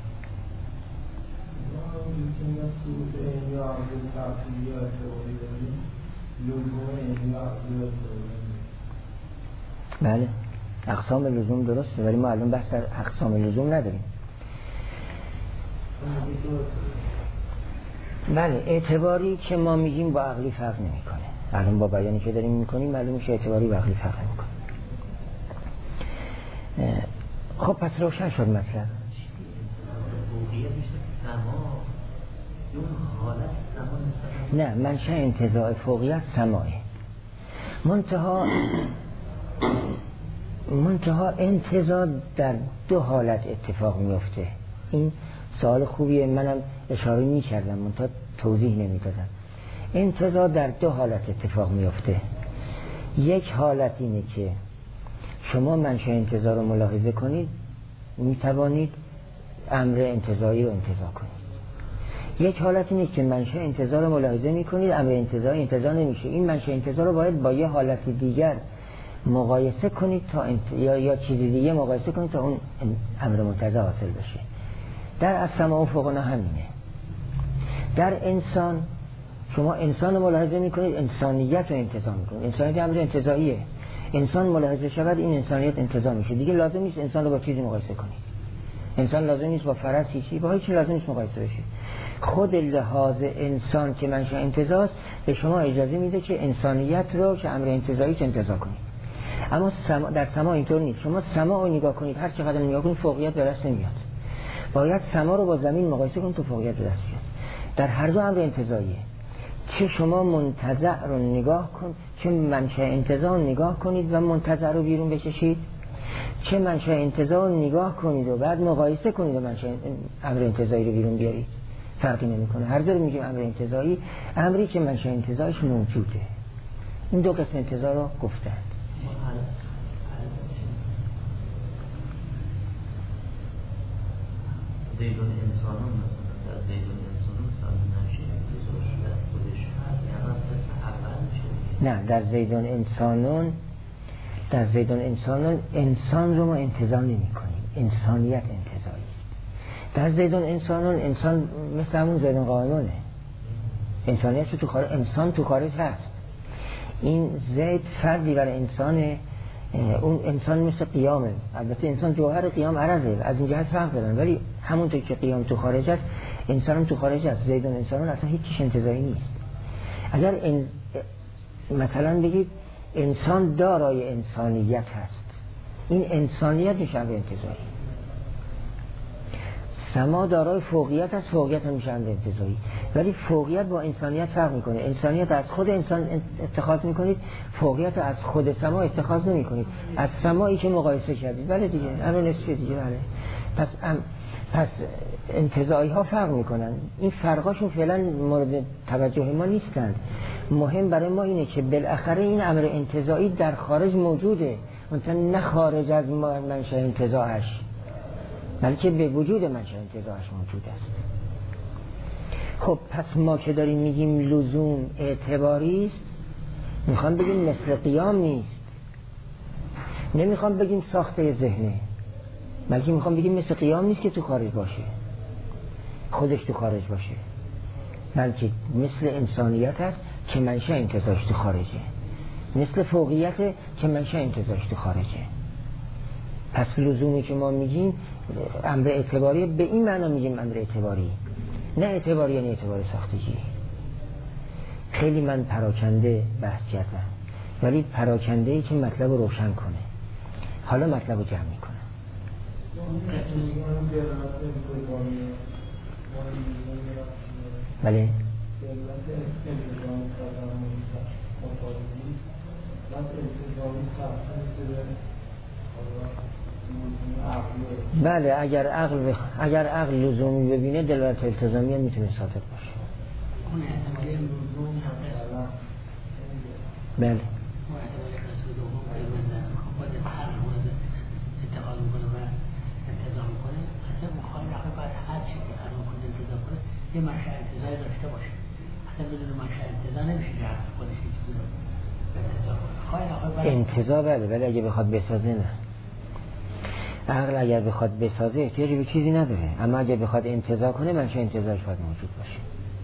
بله اقسام لزوم درسته، ولی ما الان بحث در اقسام لزوم نداریم. بله، اعتباری که ما میگیم با عقلی فرق نمیکنه. الان با بیانی که داریم میکنیم معلوم میشه اعتباری با عقلی فرق نمیکنه. خب پس روشن شد مطلب. نه، منشأ انتزاع فوقیت سماعه. منتها منتها انتزاع در دو حالت اتفاق میفته. این سوال خوبیه، منم اشاره میکردم منتها توضیح نمیدادم. انتزاع در دو حالت اتفاق میفته. یک حالت اینه که شما منشأ انتزاع رو ملاحظه کنید، میتوانید امر انتزاعی رو انتزاع کنید. یک حالت اینه که منشأ انتزاع رو ملاحظه میکنید، امر انتزاعی انتزاع نمیشه. این منشأ انتزاع رو باید با یه حالت دیگر مقایسه کنید تا انت... یا یا چیزی دیگه مقایسه کنید تا اون امر منتزاع حاصل بشه. در السماع فوقنا همینه. در انسان شما انسان رو ملاحظه میکنید، انسانیت رو انتزاع میکنید. انسانیت امر انتزاعیه. انسان ملاحظه شود این انسانیت انتزاع میشه. دیگه لازم نیست انسان رو با چیزی مقایسه کنید. انسان لازم نیست با فرس هیچی، با هیچی لازم نیست مقایسه بشه. خود لحاظ انسان که منشأ انتزاع است به شما اجازه میده که انسانیت رو که امر انتزاعی انتزاع کنید. اما سما در سماع اینطور نیست. شما سماع رو نگاه کنید، هر چقدر نگاه کنید فوقیت به دست نمیاد. باید سماع رو با زمین مقایسه کنید تا فوقیت به دست بیاد. در هر دو امر انتزاعیه. چه شما منتزع رو نگاه کن، چه منشأ انتزاع رو نگاه کنید و منتزع رو بیرون بکشید، چه منشأ انتزاع رو نگاه کنید و بعد مقایسه کنید و منشأ امر انتزاعی رو بیرون بیارید، فرقی نمیکنه. هر دو رو میگیم امر انتزاعی، امری که منشأ انتزاعش موجوده. این دو قسم انتزاع رو گفتند. زیدون انسانون مثلا در زیدون انسانون منشأ انتزاعش در خودش هست، یعنی اول میشه. نه، در زیدون انسانون در زیدون انسانون انسان رو ما انتزاع نمی کنیم، انسانیت انتزاعی. در زیدون انسانون انسان مثل همون زیدون قائمانه، انسانیت تو خارج، انسان تو خارج هست. این زید فردی برای انسانه، اون انسان مثل قیامه. البته انسان جوهر قیام عرضه، از این جهت فرق دارن، ولی همونطور که قیام تو خارج است انسان هم تو خارج است. زیدون انسانون اصلا هیچ چیز انتزاعی نیست. اگر این مثلا بگید انسان دارای انسانیت هست، این انسانیت میشه امر انتزاعی. سما دارای فوقیت هست، فوقیت هم میشه امر انتزاعی. ولی فوقیت با انسانیت فرق میکنه. انسانیت از خود انسان اتخاذ میکنید، فوقیت از خود سما اتخاذ نمیکنید. از سمایی که مقایسه کردید. بله دیگه، امر نسبی دیگه. بله. پس ام پس انتزاعی ها فرق میکنن. این فرقاشون فعلا مورد توجه ما نیستند. مهم برای ما اینه که بالاخره این امر انتزاعی در خارج موجوده، مثلا نه خارج از منشأ انتزاعش، بلکه به وجود منشأ انتزاعش موجود است. خب پس ما که داریم میگیم لزوم اعتباری است، میخوام بگیم مثل قیام نیست، نمیخوام بگیم ساخته ذهنه، بلکه میخوام بگیم مثل قیام نیست که تو خارج باشه، خودش تو خارج باشه، بلکه مثل انسانیت هست که منشأ انتزاعش تو خارجه، مثل فوقیت که منشأ انتزاعش تو خارجه. پس لزومی که ما میگیم امر اعتباری، به این معنا میگیم امر اعتباری، نه اعتباری یعنی اعتبار ساختگی. خیلی من پراکنده بحث کردم، ولی پراکنده ای که مطلب رو روشن کنه. حالا مطلب رو جمع میکنم. بله بله اگر عقل بخ... اگر عقل لزومی ببینه دلالت التزامی هم میتونه صادق باشه. اون احتمالی لزوم هم بله اون احتمالی قسم دوم که من خود هر مورد انتقال میکنه و انتظام میکنه، اصلا مخواهی نخواهی باید هر چی که هر مورد انتظام کنه یه منشأ انتزاعی داشته باشه. اصلا بدون منشأ انتزاع نمیشه که هر خودش یه چیزی رو انتزاع کنه. خواهی نخواهی باید انتزاع بله، ولی اگه بخواد بسازه نه. عقل اگر بخواد بسازه احتیاجی به چیزی نداره، اما اگر بخواد انتزاع کنه منشأ انتزاعش باید موجود باشه.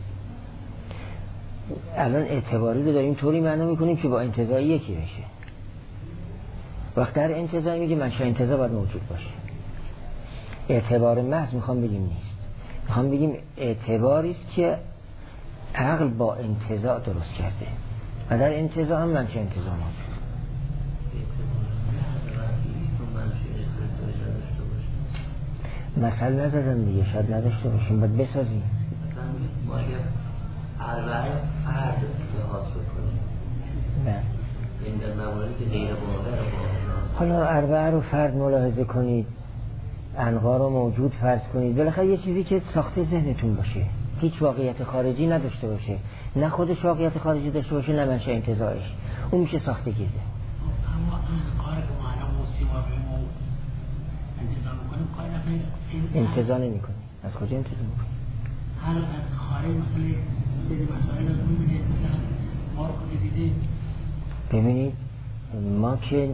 الان اعتباری رو داریم طوری معنا میکنیم که با انتزاعی یکی بشه. وقت در انتزاعی میگه منشأ انتزاع باید موجود باشه. اعتبار محض میخوام بگیم نیست، میخوام بگیم اعتباری است که عقل با انتزاع درست کرده و در انتزاع هم منشه انتزاع موجود. مثل نزدم دیگه، شاید نداشته باشیم، باید بسازیم. باید اربعه فرد لحاظ بکنیم. نه این در مواردی که غیر باور باور حالا اربعه رو فرد ملاحظه کنید، انقا رو موجود فرض کنید، بالاخره یه چیزی که ساخته ذهنتون باشه، هیچ واقعیت خارجی نداشته باشه، نه خودش واقعیت خارجی داشته باشه نه منشه انتزاعش، اون میشه ساختگی ذهن. اما کار که ما الان موسیقی ما انتزاع میکنیم کار نکنیم انتزاع نمی کنیم. از کجا انتزاع میکنیم؟ حالا از خارج مثلا سری مسائل رو میبینید، مثلا ما رو کنید دیدید ببینید ما که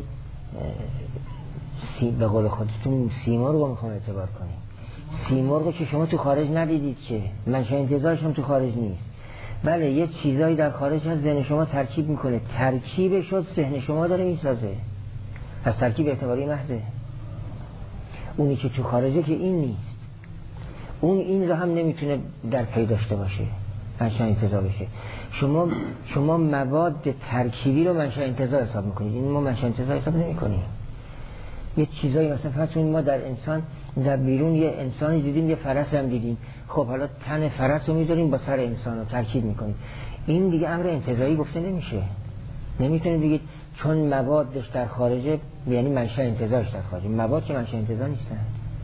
سی به قول خودتون سیمرغ رو میخوام اعتبار کنیم. سیمرغ که شما تو خارج ندیدید که منشه انتزاعش هم تو خارج نیست. بله یه چیزایی در خارج هست ذهن شما ترکیب میکنه، ترکیب شد ذهن شما داره میسازه، از ترکیب اعتباری محضه. اونی که تو خارجه که این نیست، اون این رو هم نمیتونه در پی داشته باشه منشه انتزاع بشه. شما شما مواد ترکیبی رو منشه انتزاع حساب میکنید، این ما منشه انتزاع حساب نمیکنیم. یه چیزایی مثلا فرض کنید ما در انسان در بیرون یه انسانی دیدیم، یه فرس هم دیدیم، خب حالا تن فرس رو میذاریم با سر انسان رو ترکیب میکنیم، این دیگه امر انتزاعی گفته نمیشه. نمیتونید بگید چون موادش در خارجه یعنی منشه انتزاعش در خارجه. مواد که منشه انتزاع نیستن.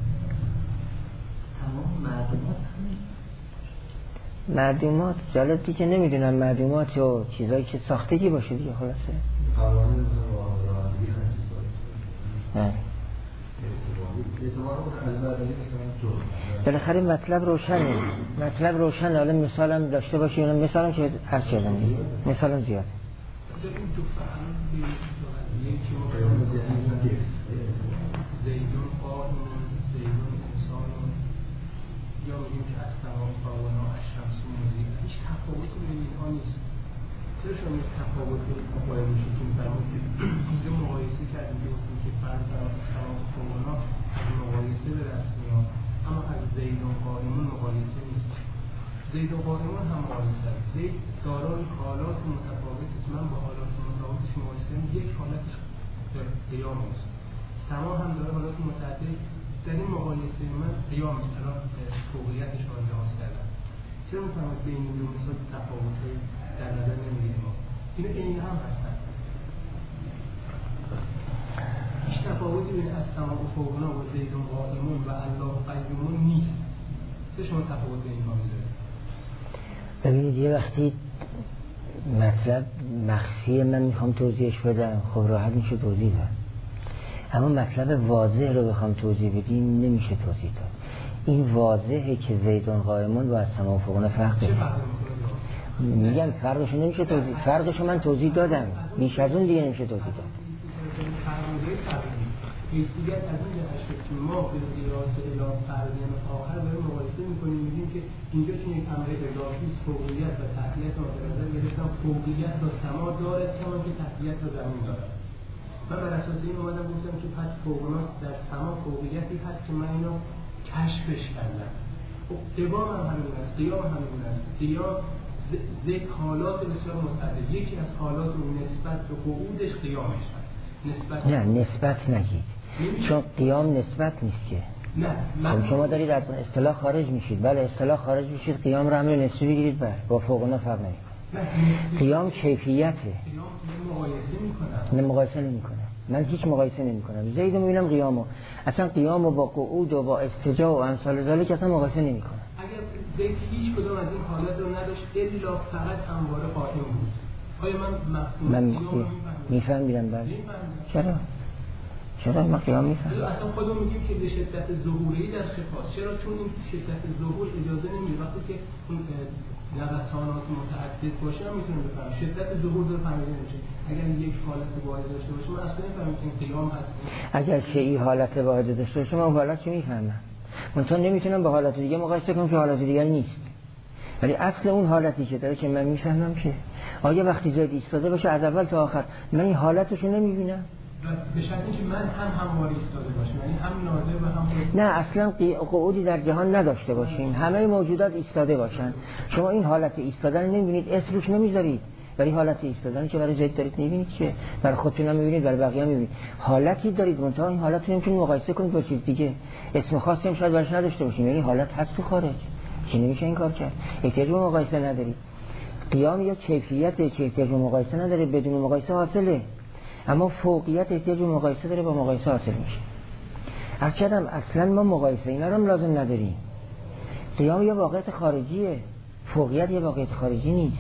تمام معلومات معلومات جالب دیگه نمیدونم معلومات و چیزایی که ساختگی باشه دیگه خلاصه. قوانین راهی نه بالاخره مطلب روشنه، مطلب روشنه. حالا مثالم داشته باشی، اونم مثالم که هر چیزم دیگه مثالم زیاد. زیدون قائمون، زیدون انسانون، یا میگیم که از تمام قوانا از شمس و موزیق، هیچ تفاوت بین اینها نیست. چرا شما یک تفاوت قائل میشید که میفرمون که اینجا مقایسه کردیم که گفتیم که فرد از تمام قوانا از مقایسه به دست میاد، اما از زیدون قائمون مقایسه نیست. زیدون قائمون هم مقایسه است. زید دارای حالات متفاوت است، من با حالات متفاوتش مقایسه کنم، یک حالتش قیام است. سما هم داره حالات متعدد، در این مقایسه من قیام الان فوقیتش رو لحاظ کردم. چرا میفهمید بین این دو مثال تفاوتی در نظر نمیگیریم ما؟ اینو این هم هستن. هیچ تفاوتی بین از سما و فوقنا و زیدون قائمون و الله قیومون نیست. چه شما تفاوت بین اینها میذارید؟ ببینید یه وقتی مطلب مخفیه من میخوام توضیحش بدم، خب راحت میشه توضیح داد. اما مطلب واضح رو بخوام توضیح بدیم نمیشه توضیح داد. این واضحه که زیدون قائمون و از سما فوقنا فرق داره. میگم فرقشو نمیشه توضیح، فرقشو من توضیح دادم، بیش از اون دیگه نمیشه توضیح داد. حیثیت از این جهشه که ما به قیاس اله فردین آخر داریم مقایسه میکنیم، میگیم که اینجا چون یک امر اضافی فوقیت و تحلیت رو به نظر گرفتم، فوقیت را سما دارد کما که تحلیت را زمین دارد. من بر اساس این اومدم گفتم که پس فوقنا در سما فوقیتی هست که من اینو کشفش کردم. خب قیام هم همین است، قیام هم همین است. قیام ذکر حالات بسیار متعدد، یکی از حالات اون نسبت به قعودش قیامش هست. نسبت نه نسبت نگید، چون قیام نسبت نیست که. نه خب شما دارید از اصطلاح خارج میشید. بله اصطلاح خارج میشید، قیام رو همین نسبی بگیرید، بله با فوقنا فرق نمیکنه. قیام کیفیته. قیام مقایسه میکنم. نه مقایسه نمیکنم. من هیچ مقایسه نمیکنم. زید رو میبینم قیامو. اصلا قیامو با قعود و با استجاع و امثال ذالک اصلا مقایسه نمیکنم. اگر زید هیچ کدوم از این حالات رو نداشت الا فقط همواره قائم بود، آیا من مفهوم من قیام رو میفهمیدم؟ بله. چرا؟ چرا ما قیام میفهمیم؟ اصلا خودمون میگیم که به شدت ظهوری در خفاست. چرا؟ چون این شدت ظهور اجازه نمیده وقتی که اون نوسانات متعدد باشه هم میتونیم بفهمیم. شدت ظهور رو فهمیده نمیشه. اگر یک حالت واحد داشته باشه ما اصلا نمیفهمیم که قیام هست. اگر شیئی حالت واحد داشته باشه من اون حالت چی میفهمم؟ من تو نمیتونم با حالت دیگه مقایسه کنم که حالت دیگه نیست. ولی اصل اون حالتی که داره که من میفهمم که آیا وقتی زید ایستاده باشه از اول تا آخر من این حالتشو نمیبینم؟ به شرط اینکه من هم همواره ایستاده باشم، یعنی هم ناظر و هم نه اصلا قعودی در جهان نداشته باشیم، همه موجودات ایستاده باشن. شما این حالت ایستادن رو نمیبینید، اسم روش نمیذارید، ولی حالت ایستادن که برای زید دارید میبینید که برای خودتون هم میبینید، برای بقیه هم میبینید. حالتی دارید منتها این حالت رو نمیتونید مقایسه کنید با چیز دیگه. اسم خاصی هم شاید براش نداشته باشیم، یعنی حالت هست تو خارج که نمیشه این کار کرد. احتیاج به مقایسه ندارید. قیام یا کیفیت که احتیاج به مقایسه نداره، بدون مقایسه حاصله. اما فوقیت احتیاج به مقایسه داره، با مقایسه حاصل میشه. هرچند اصلا ما مقایسه اینا رو هم لازم نداریم. قیام یا واقعیت خارجیه، فوقیت یا واقعیت خارجی نیست.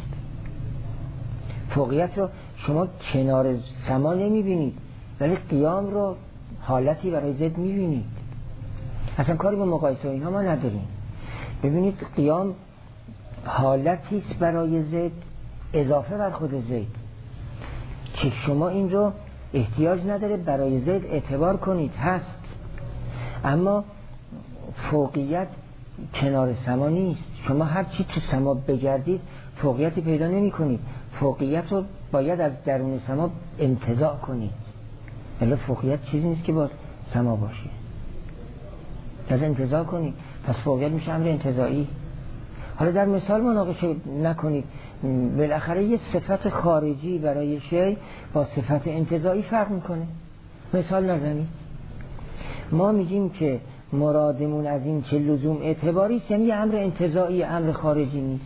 فوقیت رو شما کنار سما نمیبینید، ولی قیام رو حالتی برای ضد میبینید. اصلا کاری با مقایسه اینها ما نداریم. ببینید قیام حالتی است برای ضد اضافه بر خود ضد که شما این رو احتیاج نداره برای ضد اعتبار کنید، هست. اما فوقیت کنار سما نیست. شما هر چی تو سما بگردید فوقیتی پیدا نمی کنید. فوقیت رو باید از درون سما انتزاع کنید. ولی فوقیت چیزی نیست که با سما باشه، از انتزاع کنید. پس فوقیت میشه امر انتزاعی. حالا در مثال مناقشه نکنید. بالاخره یه صفت خارجی برای شی با صفت انتزاعی فرق میکنه. مثال نزنید. ما میگیم که مرادمون از این که لزوم اعتباری است، یعنی یه امر انتزاعی، امر خارجی نیست،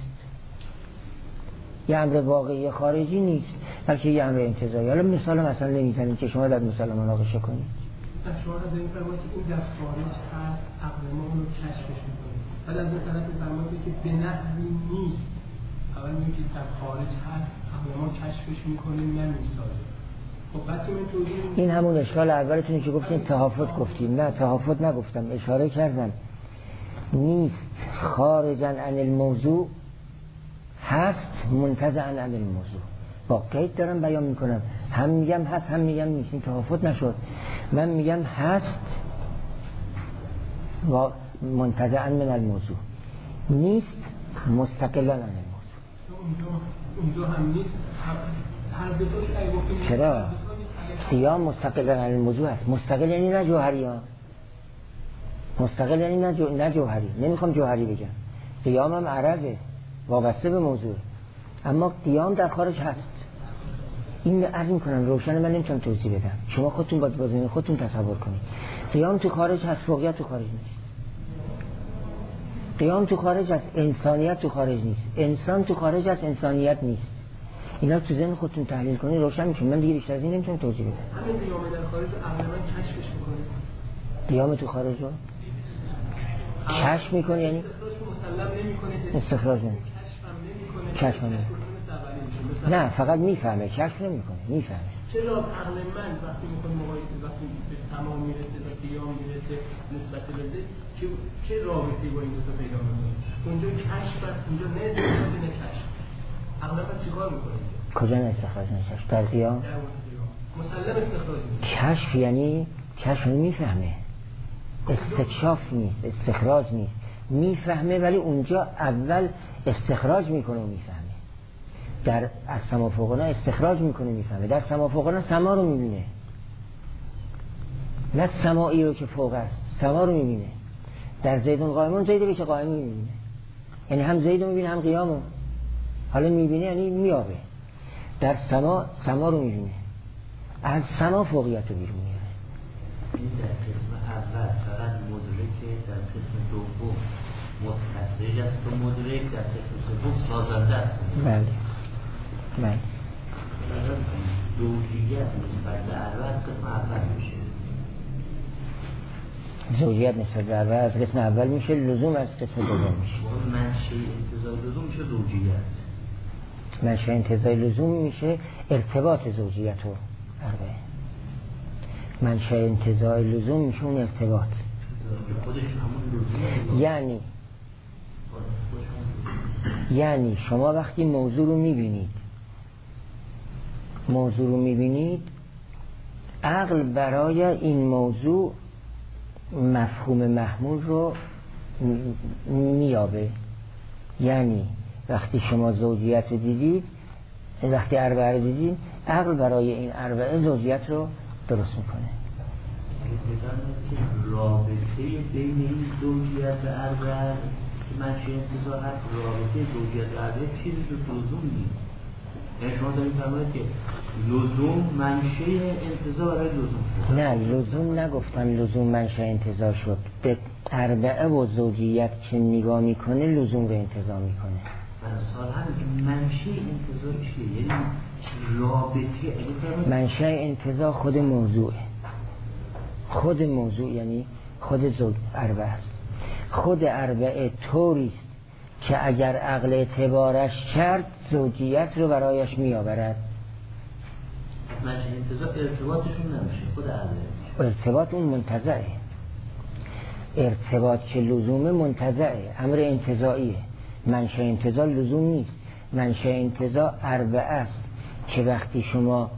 یه امر واقعی خارجی نیست، بلکه یه امر انتزاعی. حالا مثال مثلا نمیزنید که شما در مثال مناقشه کنید. شما از این فرمایید که این در خارج هست، عقل ما اونو کشفش میکنه. بعد از اون طرف فرمایید که به نحوی نیست. اول میگه که در خارج هست، عقل ما کشفش میکنه، نمیسازه. خب بعد که من توضیح این همون اشکال اولتونه که گفتین تهافت گفتیم. نه تهافت نگفتم، اشاره کردم نیست خارجاً عن الموضوع، هست منتزعاً عن الموضوع. با قید دارم بیان میکنم، هم میگم هست هم میگم نیست. این تهافت نشد. من میگم هست و منتزعاً من الموضوع، نیست مستقلاً عن الموضوع. اونجا هم نیست، هر دو تاش اگه گفتیم چرا؟ قیام مستقلاً عن الموضوع است. مستقل یعنی نه جوهری ها، مستقل یعنی نه, جو... نه جوهری. نمیخوام جوهری بگم. قیام هم عرضه، وابسته به موضوع، اما قیام در خارج هست. این عرض میکنم روشن، من نمیتونم توضیح بدم، شما خودتون باید بازین خودتون تصور کنید. قیام تو خارج هست، فوقیت تو خارج نیست. قیام تو خارج هست، انسانیت تو خارج نیست. انسان تو خارج هست، انسانیت نیست. اینا تو ذهن خودتون تحلیل کنید روشن میشه. من دیگه بیشتر از این نمیتونم توضیح بدم. همین قیام در خارج عقل من کشفش میکنه. قیام تو خارج رو کشف میکنه، یعنی مسلم نمیکنه، استخراج نمیکنه، کشف نمیکنه. نه فقط میفهمه، کشف نمیکنه، میفهمه. چرا عقل من وقتی میکنه مقایسه، وقتی به تمام میرسه و قیام میرسه نسبت به ذات، چه چه رابطه‌ای با این دو تا پیدا میکنه؟ اونجا کشف است، اونجا نه استخراج نه کشف. عقل من چیکار میکنه؟ کجا نه استخراج نه کشف؟ در قیام مسلم استخراج میکنه. کشف یعنی کشف میفهمه، استکشاف نیست، استخراج نیست. میفهمه ولی اونجا اول استخراج میکنه و میفهمه. در از سما فوقنا استخراج میکنه میفهمه. در سما فوقنا سما رو میبینه، نه سمایی رو که فوق است، سما رو میبینه. در زیدون قائمون زید رو که قائم میبینه، یعنی هم زید رو میبینه هم قیامو. حالا میبینه یعنی میابه. در سما سما رو میبینه، از سما فوقیت رو بیرون میاره. این در قسم اول فقط مدرک، در قسم دوم مستخرج است و مدرک، در قسم سوم سازنده است. بله بله. زوجیت نسبت به عربه از قسم اول میشه. زوجیت نسبت به عربه از قسم اول میشه، لزوم از قسم دوم میشه. منشأ انتزاع لزوم میشه زوجیت. منشأ انتزاع لزوم میشه ارتباط زوجیت و عربه. منشأ انتزاع لزوم میشه اون ارتباط. خودش همون لزوم. یعنی یعنی شما وقتی موضوع رو میبینید موضوع رو میبینید عقل برای این موضوع مفهوم محمول رو میابه. یعنی وقتی شما زوجیت رو دیدید، وقتی اربعه رو دیدید، عقل برای این اربعه زوجیت رو درست میکنه. رابطه بین این زوجیت و اربعه که منشأ انتزاع هست، رابطه زوجیت و اربعه چیزی تو لزوم نیست. یعنی شما دارید فرمایید که لزوم منشأ انتزاع برای لزوم شد. نه لزوم نگفتم لزوم منشأ انتزاع شد. به اربعه و زوجیت که نگاه میکنه لزوم رو انتزاع میکنه. سال همه که منشأ انتزاع چیه؟ یعنی رابطه منشأ انتزاع خود موضوعه. خود موضوع یعنی خود زوج اربعه است. خود اربعه طوریست که اگر عقل اعتبارش کرد زوجیت رو برایش میآورد. منشأ انتزاع ارتباطشون نمیشه، خود اربعه ارتباط اون منتزعه. ارتباط که لزوم منتزعه، امر انتزاعیه. منشأ انتزاع لزوم نیست. منشأ انتزاع اربعه است که وقتی شما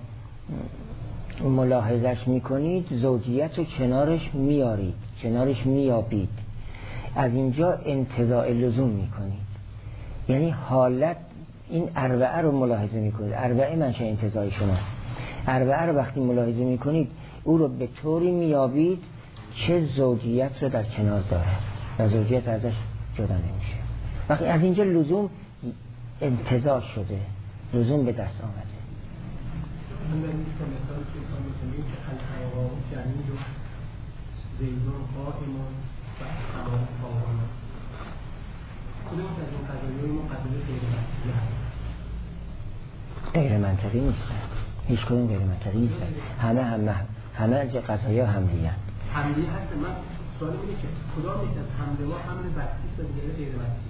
ملاحظش میکنید زوجیت رو کنارش میارید، کنارش میابید. از اینجا انتزاع لزوم میکنید، یعنی حالت این اربعه رو ملاحظه میکنید. اربعه منشأ انتزاعی شماست. اربعه رو وقتی ملاحظه میکنید او رو به طوری میابید که زوجیت رو در کنار دارد و زوجیت ازش جدا نمیشه. وقتی از اینجا لزوم انتزاع شده، لزوم به دست آمده. من در نیست که مثال که ایسان میکنیم که الحقا جنین رو زیدون قائمون و تمام قائمون کدوم از این قضایی ما قضایی غیر منطقی هست؟ غیر منطقی نیست، هیچ کدوم غیر منطقی نیست. همه همه همه از قضایی ها حملی هست. حملی هست. من سوال اینه که کدام یک از حمل ما حمل بطیست و دیگه غیر بطیست؟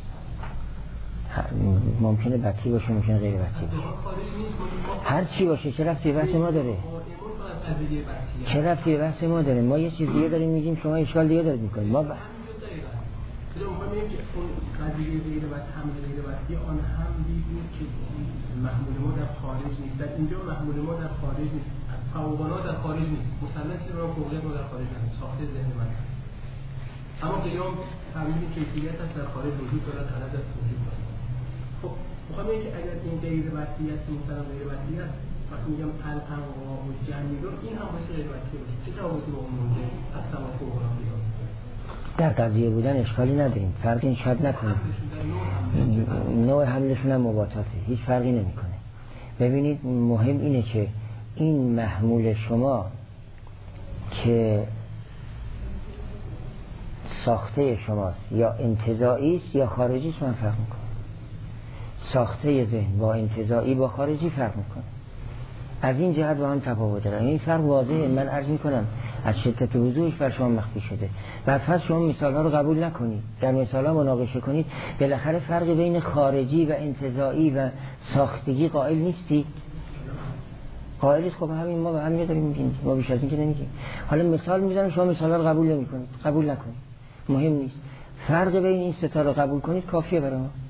ممکنه بطی باشه، ممکنه غیر بطی باشه. هر چی باشه چه رفتی به بحث ما داره؟ چه رفتی به بحث ما داره؟ ما یه چیز دیگه داریم میگیم، شما اشکال دیگه دارید میکنید. ما ب... کجا میخوایم بگیم که اون قضیه غیر بطی حمل غیر بطی آن حملی بود که محمول ما در خارج نیست. در اینجا محمول ما در خارج نیست، فوق‌العاده در خارج نیست، مسلط رو فوقیت ما در خارج نیست، ساخته ذهن من. اما که یوم فهمیدیم کیفیت است در خارج وجود دارد، عدد از وجود دارد. خب میخوام بگم که اگر این غیر بطی است، مثلا غیر بطی است، وقتی میگم الانواع و جمیلون این هم باشه غیر بطی باشه، چه تفاوتی با اون مونده از توافق و رابطه؟ در قضیه بودن اشکالی نداریم، فرقی شاید نکنه. نوع حملشون هم مباطاته، هیچ فرقی نمیکنه. ببینید مهم اینه که این محمول شما که ساخته شماست یا انتزاعی است یا خارجی است، من فرق میکنه. ساخته ذهن با انتزاعی با خارجی فرق میکنه. از این جهت با هم تفاوت داره. این فرق واضحه. من عرض میکنم از شدت وضوحش بر شما مخفی شده. بعد فرض شما مثال ها رو قبول نکنید، در مثال ها مناقشه کنید، بالاخره فرق بین خارجی و انتزاعی و ساختگی قائل نیستی؟ قائلیت. خب همین ما به همین داریم میگیم، ما بیش از این که نمیگیم. حالا مثال میزنم شما مثال ها رو قبول نمیکنید، قبول نکنید، مهم نیست. فرق بین این سه تا رو قبول کنید کافیه برای ما.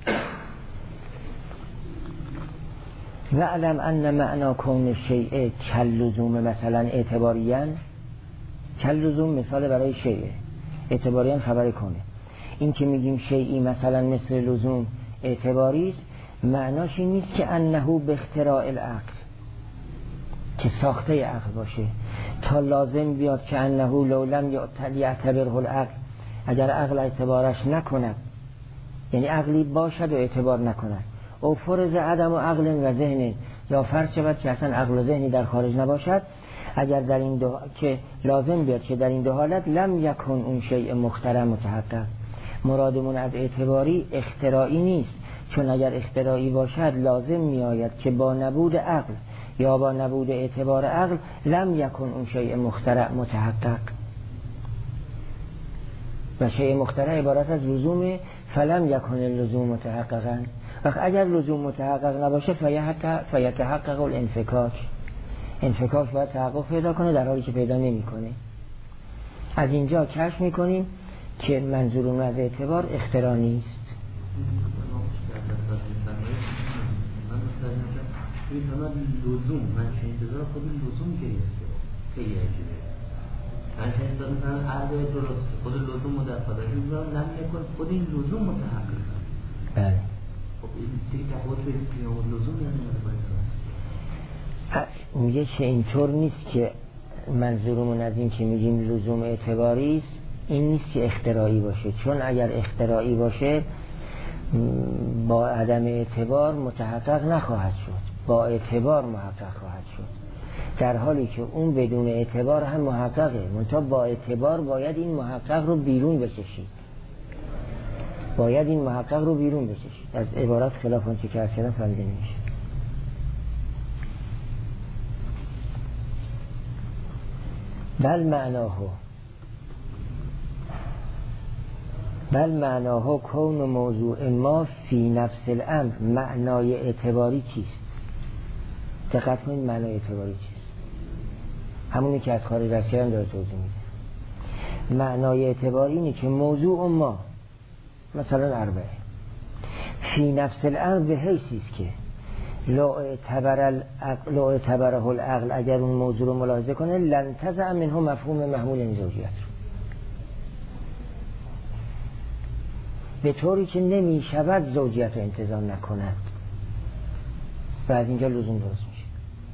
و علم ان معنا کون شیء کلزوم مثلا اعتباریاً، کلزوم مثال برای شیء، اعتباریاً خبر کنه. این که میگیم شیئی مثلا مثل لزوم اعتباری است، معناش این نیست که انه به اختراع العقل، که ساخته عقل باشه تا لازم بیاد که انه لو لم یعتبره العقل، اگر عقل اعتبارش نکند، یعنی عقلی باشد و اعتبار نکند، او فرض عدم و عقل و ذهن، یا فرض شود که اصلا عقل و ذهنی در خارج نباشد، اگر در این دو که لازم بیاد که در این دو حالت لم یکن اون شیء مخترع متحقق. مرادمون از اعتباری اختراعی نیست، چون اگر اختراعی باشد لازم می آید که با نبود عقل یا با نبود اعتبار عقل لم یکن اون شیء مخترع متحقق. و شیء مخترع عبارت از لزوم، فلم یکن اللزوم متحققا. وقت اگر لزوم متحقق نباشه فیتحقق الانفکاک، انفکاک باید تحقق پیدا کنه در حالی که پیدا نمی کنه. از اینجا کشف میکنیم که منظورون از اعتبار اختراع نیست. این همه لزوم منشأ انتزاع خود لزوم گرفته، خیلی عجیبه. منشأ انتزاع مثلا عرضه درست خود لزوم مدفع داشت، لم یکن خود این لزوم متحقق. بله. خب این دیگه تفاوت بین پیام و لزوم یعنی میگه که اینطور نیست که منظورمون از این که میگیم لزوم اعتباری است این نیست که اختراعی باشه، چون اگر اختراعی باشه با عدم اعتبار متحقق نخواهد شد، با اعتبار محقق خواهد شد، در حالی که اون بدون اعتبار هم محققه، منتها با اعتبار باید این محقق رو بیرون بکشید، باید این محقق رو بیرون بکشید. از عبارت خلاف اون چی که اصلا فهمیده نمیشه. بل معناه بل معناه کون موضوع ما فی نفس الامر. معنای اعتباری چیست؟ دقت کنید معنای اعتباری چیست؟ همونی که از خارج از کلام داره توضیح میده. معنای اعتباری اینه که موضوع ما مثلا اربعه فی نفس الامر به حیثی است که لو اعتبره العقل، اگر اون موضوع رو ملاحظه کنه لن تزع منه مفهوم محمول این زوجیت رو، به طوری که نمی شود زوجیت رو انتزاع نکند و از اینجا لزوم درست میشه.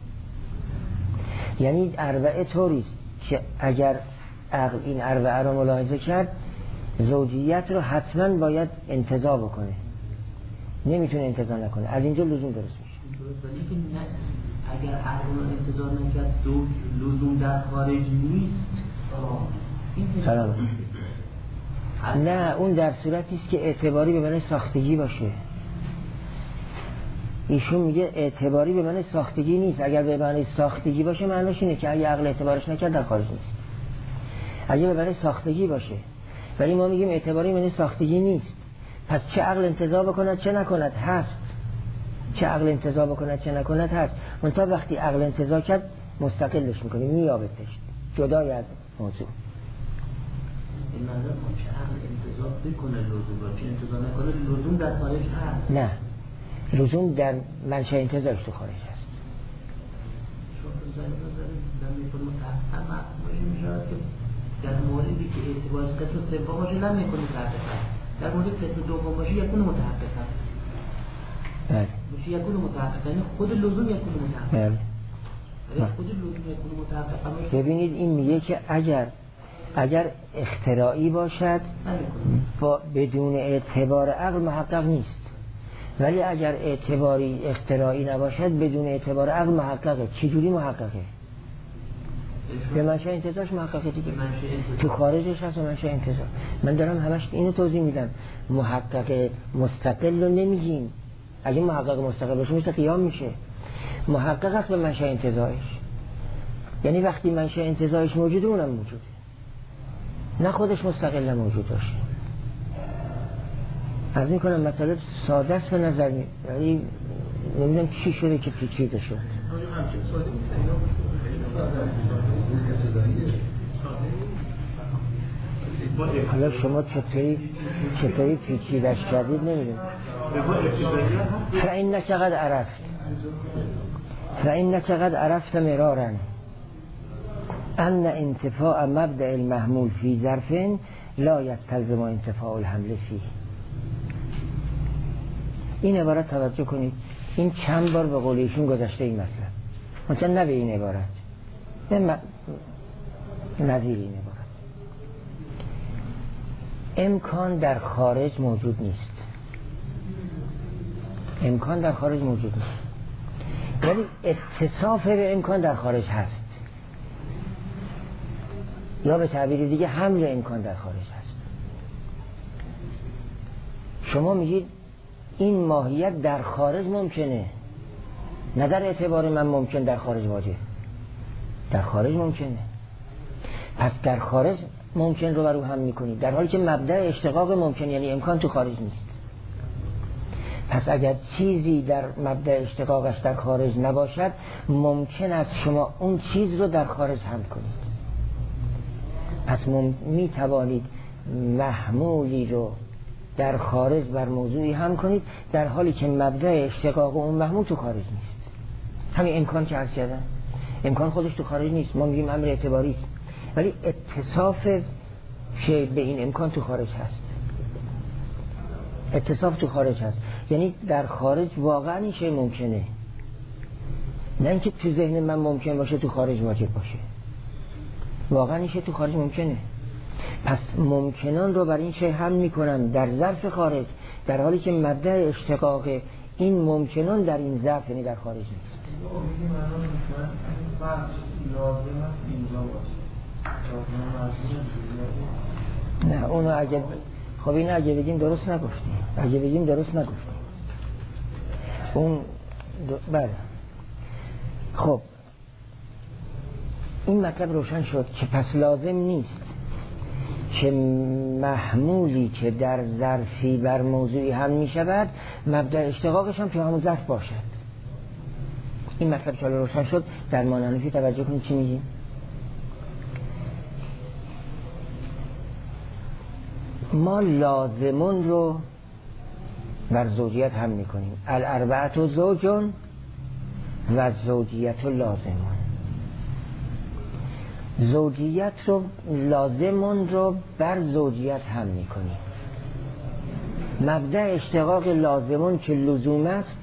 یعنی اربعه طوریست که اگر عقل این اربعه رو ملاحظه کرد زوجیت رو حتما باید انتزاع بکنه، نمیتونه انتزاع نکنه، از اینجا لزوم درست میشه. ولی که نه اگر عقل رو انتزاع نکرد زوج لزوم در خارج نیست. سلام. نه اون در صورتی است که اعتباری به معنی ساختگی باشه. ایشون میگه اعتباری به معنی ساختگی نیست. اگر به معنی ساختگی باشه معنیش اینه که اگه عقل اعتبارش نکرد در خارج نیست. اگه به معنی ساختگی باشه، ولی ما میگیم اعتباری به معنی ساختگی نیست، پس چه عقل انتزاع بکند چه نکند هست، چه عقل انتزاع بکند چه نکند هست. منتها وقتی عقل انتزاع کرد مستقلش میکنه، میابتش جدای از موضوع. این منظور ما چه عقل انتزاع بکنه لزوم را، چه انتزاع نکنه لزوم در خارج هست. نه لزوم در منشأ انتزاعش تو خارج هست. شما زنی نظری در میکنه متحقق مفهوم میشود که در موردی که اعتبار قسم سوم باشه نمیکنه متحقق، در مورد قسم دوم باشه یکون متحقق هست. بله. میشه یکون متحقق، یعنی خود لزوم یکون متحقق. بله. خود لزوم یکون متحقق. ببینید این میگه که اگر اگر اختراعی باشد با بدون اعتبار عقل محقق نیست، ولی اگر اعتباری اختراعی نباشد بدون اعتبار عقل محققه. چجوری محققه؟ به منشأ انتزاعش محققه دیگه، تو خارجش هست منشأ انتزاع. من دارم همش اینو توضیح میدم، محقق مستقل رو نمیگیم. اگه محقق مستقل باشه مثل قیام میشه، محقق است به منشأ انتزاعش، یعنی وقتی منشأ انتزاعش موجوده اونم موجوده، نه خودش مستقل موجود باشه. عرض میکنم مطالب ساده است به نظر می یعنی نمیدونم چی شده که پیچیده شد. حالا شما چطوری چطوری پیچیدش کردید نمیدونم. فإنک قد عرفت فإنک قد عرفت مرارا ان انتفاع مبدأ المحمول فی ظرف لا یستلزم انتفاع الحمل فیه. این عبارت توجه کنید، این چند بار به قول ایشون گذشته این مسئله، منتها نه به این عبارت، نه م... نظیر این عبارت. امکان در خارج موجود نیست، امکان در خارج موجود نیست، ولی اتصاف به امکان در خارج هست، یا به تعبیر دیگه حمل امکان در خارج هست. شما میگید این ماهیت در خارج ممکنه، نه در اعتبار من ممکن در خارج واجه، در خارج ممکنه. پس در خارج ممکن رو بر رو هم میکنید، در حالی که مبدأ اشتقاق ممکن یعنی امکان تو خارج نیست. پس اگر چیزی در مبدأ اشتقاقش در خارج نباشد ممکن است شما اون چیز رو در خارج حمل کنید. پس مم... می توانید محمولی رو در خارج بر موضوعی هم کنید در حالی که مبدأ اشتقاق اون محمول تو خارج نیست. همین امکان که عرض کردم، امکان خودش تو خارج نیست، ما میگیم امر اعتباری است، ولی اتصاف شی به این امکان تو خارج هست. اتصاف تو خارج هست یعنی در خارج واقعا این شی ممکنه، نه اینکه تو ذهن من ممکن باشه تو خارج واجب باشه. واقعا این شی تو خارج ممکنه. پس ممکنان رو برای این شی حمل میکنم در ظرف خارج، در حالی که مبدأ اشتقاق این ممکنان در این ظرف یعنی در خارج نیست. نه اونو اگه خب این اگه بگیم درست نگفتیم، اگه بگیم درست نگفتیم اون دو... بله. خب این مطلب روشن شد که پس لازم نیست که محمولی که در ظرفی بر موضوعی هم می شود مبدأ اشتقاقش هم تو همون ظرف باشد. این مطلب چاله روشن شد. در مانعنفی توجه کنید چی میگیم. ما لازمون رو بر زوجیت هم میکنیم. الاربعت و زوجون و زوجیت و لازمون. زوجیت رو لازمون رو بر زوجیت هم میکنیم. مبدأ اشتقاق لازمون که لزوم است،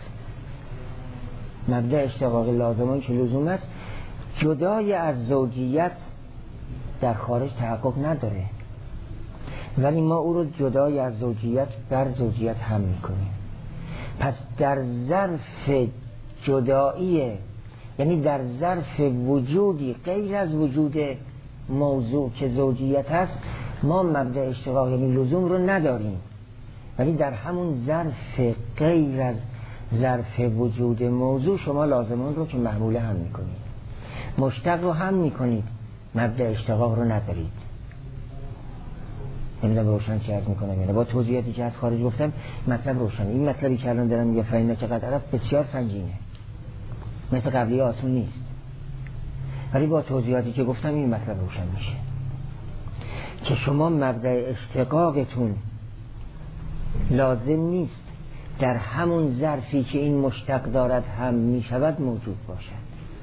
مبدأ اشتقاق لازمون که لزوم است جدای از زوجیت در خارج تحقق نداره، ولی ما او رو جدای از زوجیت بر زوجیت هم میکنیم. پس در ظرف جدایی، یعنی در ظرف وجودی غیر از وجود موضوع که زوجیت هست، ما مبدأ اشتقاق یعنی لزوم رو نداریم، ولی در همون ظرف غیر از ظرف وجود موضوع شما لازمون رو که محموله هم میکنید، مشتق رو هم میکنید، مبدأ اشتقاق رو ندارید. نمیدونم روشن چی عرض میکنم، یعنی با توضیحاتی که از خارج گفتم مطلب روشن. این مطلبی که الان دارم میگه فإن چقدر عرف بسیار سنگینه، مثل قبلی آسون نیست، ولی با توضیحاتی که گفتم این مطلب روشن میشه که شما مبدأ اشتقاقتون لازم نیست در همون ظرفی که این مشتق دارد هم میشود موجود باشد،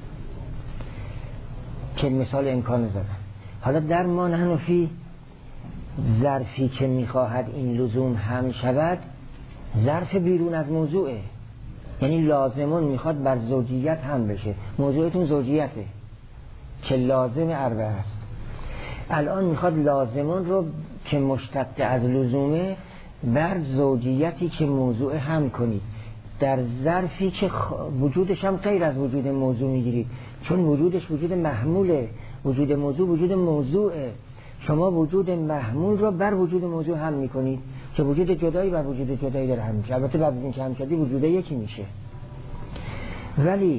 که مثال امکان زدم. حالا در ما نحنفی ظرفی که میخواهد این لزوم هم شود ظرف بیرون از موضوعه، یعنی لازمون میخواد بر زوجیت هم بشه. موضوعتون زوجیته که لازم اربعه است. الان میخواد لازمون رو که مشتق از لزومه بر زوجیتی که موضوع هم کنید، در ظرفی که وجودش هم غیر از وجود موضوع میگیرید، چون وجودش وجود محموله، وجود موضوع وجود موضوعه. شما وجود محمول رو بر وجود موضوع هم میکنید که وجود جدایی بر وجود جدایی در هم میشه. البته بعد از این که هم شدی وجود یکی میشه، ولی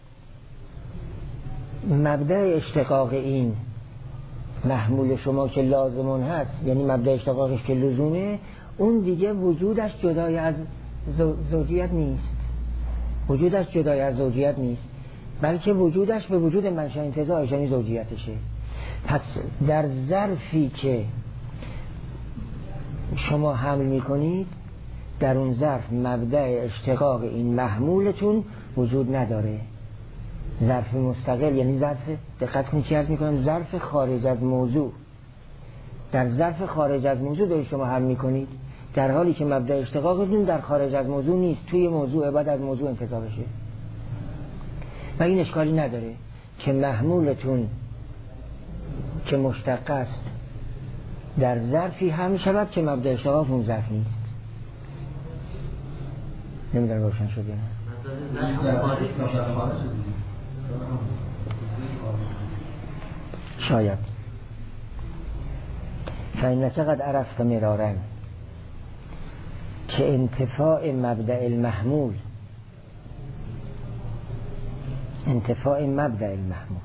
مبدأ اشتقاق این محمول شما که لازمون هست، یعنی مبدأ اشتقاقش که لزومه، اون دیگه وجودش جدای از زوجیت نیست، وجودش جدای از زوجیت نیست، بلکه وجودش به وجود منشأ انتزاعش یعنی زوجیتشه. پس در ظرفی که شما حمل میکنید در اون ظرف مبدأ اشتقاق این محمولتون وجود نداره. ظرف مستقل یعنی ظرف، دقت کنید چی عرض میکنم، ظرف خارج از موضوع. در ظرف خارج از موضوع دارید شما حمل میکنید، در حالی که مبدأ اشتقاقتون در خارج از موضوع نیست، توی موضوع بعد از موضوع انتزاع بشه. و این اشکالی نداره که محمولتون که مشتق است در ظرفی هم شود که مبدأ اشتقاق اون ظرف نیست. نمیدونم روشن شد یا نه؟ شاید. فإن چقد عرفت مرارن که انتفاع مبدأ المحمول، انتفاع مبدأ المحمول،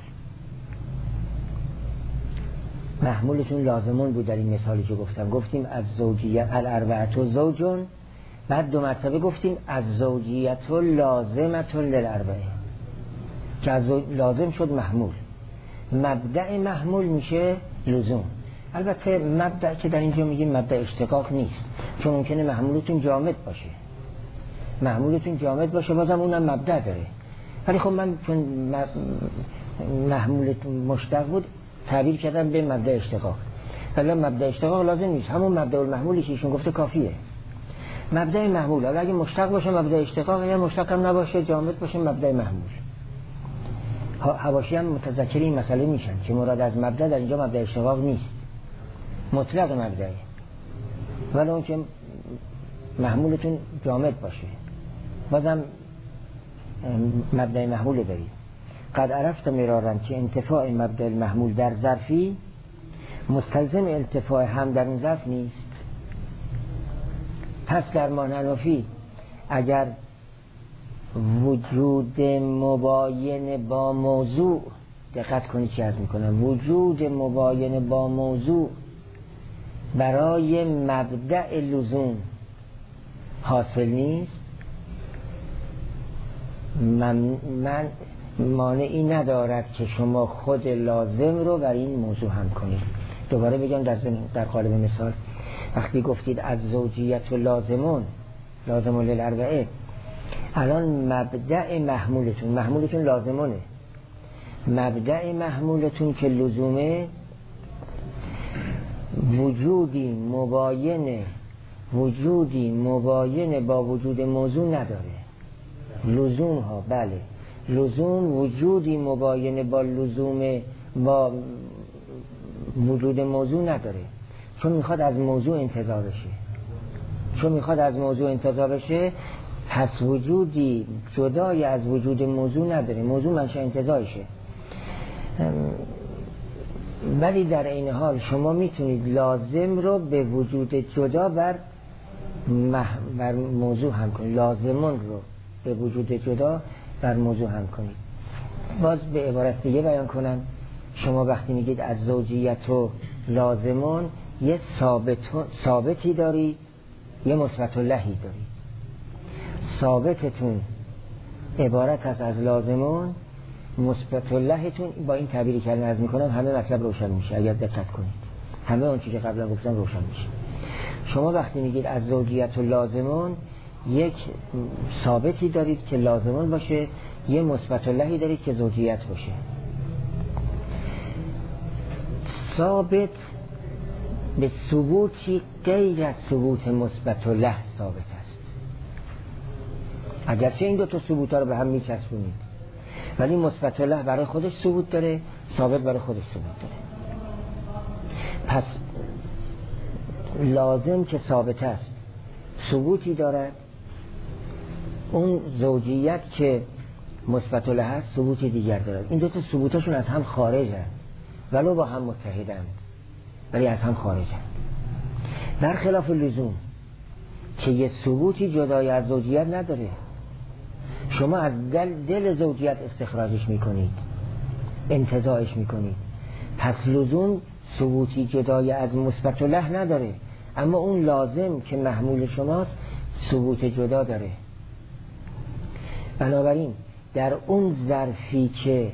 محمولشون لازمون بود. در این مثالی که گفتم گفتیم از زوجیت الاربعت و زوجون، بعد دو مرتبه گفتیم از زوجیت و لازمت للاربعه که از لازم شد محمول، مبدأ محمول میشه لزوم. البته مبدأ که در اینجا میگیم مبدأ اشتقاق نیست، چون ممکنه محمولتون جامد باشه، محمولتون جامد باشه بازم اونم مبدأ داره، ولی خب من چون محمولتون مشتق بود تعبیر کردم به مبدأ اشتقاق، ولی مبدأ اشتقاق لازم نیست، همون مبدأ المحمولی که ایشون گفته کافیه. مبدأ محمول حالا اگه مشتق باشه مبدأ اشتقاق، یا مشتق هم نباشه جامد باشه مبدأ محمول. حواشی هم متذکر این مسئله میشن که مراد از مبدأ در اینجا مبدأ اشتقاق نیست، مطلق مبدأه، ولی اون که محمولتون جامد باشه بازم مبدأ محمول دارید. قد عرفت مرارن که انتفاع مبدأ المحمول در ظرفی مستلزم انتفاع هم در اون ظرف نیست. پس در مانعنافی اگر وجود مباین با موضوع، دقت کنید چی عرض میکنم، وجود مباین با موضوع برای مبدأ لزوم حاصل نیست، من, من مانعی ندارد که شما خود لازم رو بر این موضوع هم کنید. دوباره بگم در, در قالب مثال وقتی گفتید از زوجیت و لازمون لازمون للاربعه، الان مبدأ محمولتون محمولتون لازمونه، مبدأ محمولتون که لزومه وجودی مباین وجودی مباین با وجود موضوع نداره. لزوم ها بله، لزوم وجودی مباین با لزوم با وجود موضوع نداره، چون میخواد از موضوع انتزاع بشه چون میخواد از موضوع انتزاع بشه پس وجودی جدای از وجود موضوع نداره، موضوع منشأ انتزاعشه. ولی در این حال شما میتونید لازم رو به وجود جدا بر, مح... بر موضوع هم کنید، لازمون رو به وجود جدا بر موضوع هم کنید. باز به عبارت دیگه بیان کنم، شما وقتی میگید از زوجیت و لازمون یه ثابت... ثابتی دارید، یه مثبت لهی دارید. ثابتتون عبارت است از لازمون، مثبت لهتون با این تعبیری که عرض میکنم همه مطلب روشن میشه اگر دقت کنید، همه اون چیزی که قبلا گفتم روشن میشه. شما وقتی میگید از زوجیت و لازمون یک ثابتی دارید که لازمون باشه، یه مثبت لهی دارید که زوجیت باشه. ثابت به ثبوتی غیر از ثبوت مثبت له ثابت است، اگرچه این دو تا ثبوت ها رو به هم میچسبونید، ولی مثبت له برای خودش ثبوت داره، ثابت برای خودش ثبوت داره. پس لازم که ثابت است ثبوتی دارد، اون زوجیت که مثبت له است ثبوتی دیگر دارد. این دو تا ثبوتاشون از هم خارجند، ولو با هم متحدند ولی از هم خارجند. در خلاف لزوم که یه ثبوتی جدای از زوجیت نداره، شما از دل, دل زوجیت استخراجش میکنید، انتزاعش میکنید. پس لزوم ثبوتی جدای از مثبت له نداره، اما اون لازم که محمول شماست ثبوت جدا داره. بنابراین در اون ظرفی که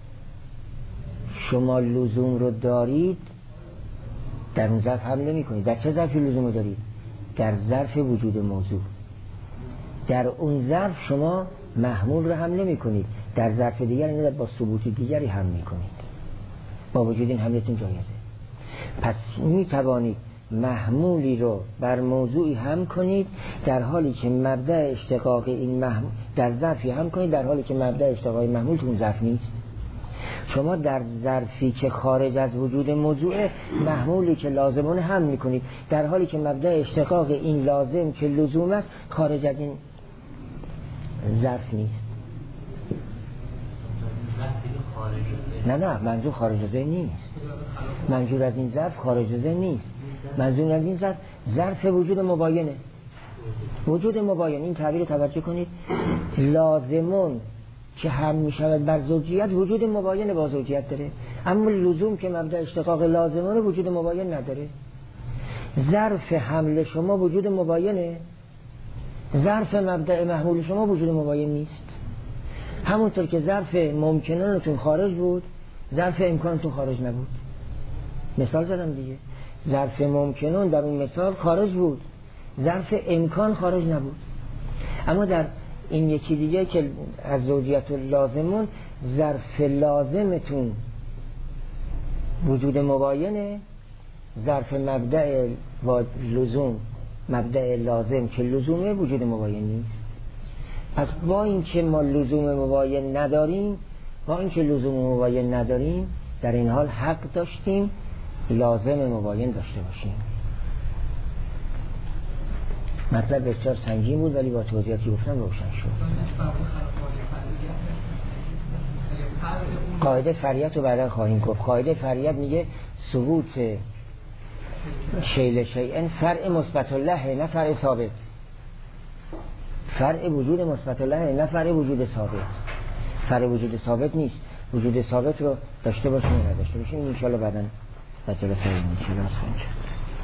شما لزوم رو دارید در اون ظرف حمله میکنید. در چه ظرفی لزوم رو دارید؟ در ظرف وجود موضوع. در اون ظرف شما محمول رو حمله میکنید، در ظرف دیگر این با ثبوت دیگری حمل میکنید، با وجود این حملتون جایزه. پس میتوانید محمولی رو بر موضوعی هم کنید در حالی که مبدأ اشتقاق این محمول در ظرفی هم کنید در حالی که مبدأ اشتقاق محمول تو اون ظرف نیست. شما در ظرفی که خارج از وجود موضوع محمولی که لازمون هم میکنید در حالی که مبدأ اشتقاق این لازم که لزوم است خارج از این ظرف نیست. نه نه منظور خارج از این نیست، منظور از این ظرف خارج از این نیست، منظور از این ظرف ظرف وجود مباینه، وجود مباین. این تعبیر رو توجه کنید، لازمون که هم میشود بر زوجیت وجود مباین با زوجیت داره، اما لزوم که مبدأ اشتقاق لازمانه وجود مباین نداره. ظرف حمل شما وجود مباینه، ظرف مبدأ محمول شما وجود مباین نیست. همونطور که ظرف ممکنانتون خارج بود ظرف امکانتون خارج نبود. مثال زدم دیگه، ظرف ممکنون در اون مثال خارج بود، ظرف امکان خارج نبود. اما در این یکی دیگه که از زوجیت لازمون ظرف لازمتون وجود مباینه، ظرف مبدأ و لزوم مبدأ لازم که لزومه وجود مباین نیست. پس با این که ما لزوم مباین نداریم با اینکه لزوم مباین نداریم در این حال حق داشتیم لازم مباین داشته باشیم. مطلب بسیار سنگین بود ولی با توضیحاتی گفتم روشن شد. قاعده فریت رو بعدا خواهیم گفت. قاعده فریت میگه ثبوت شیل شیئن فرع مثبت الله نه فرع ثابت. فرع وجود مثبت الله نه فرع وجود ثابت. فرع وجود ثابت نیست. وجود ثابت رو داشته باشیم یا نداشته باشیم ان شاء الله بعدا در جلسه ان شاء الله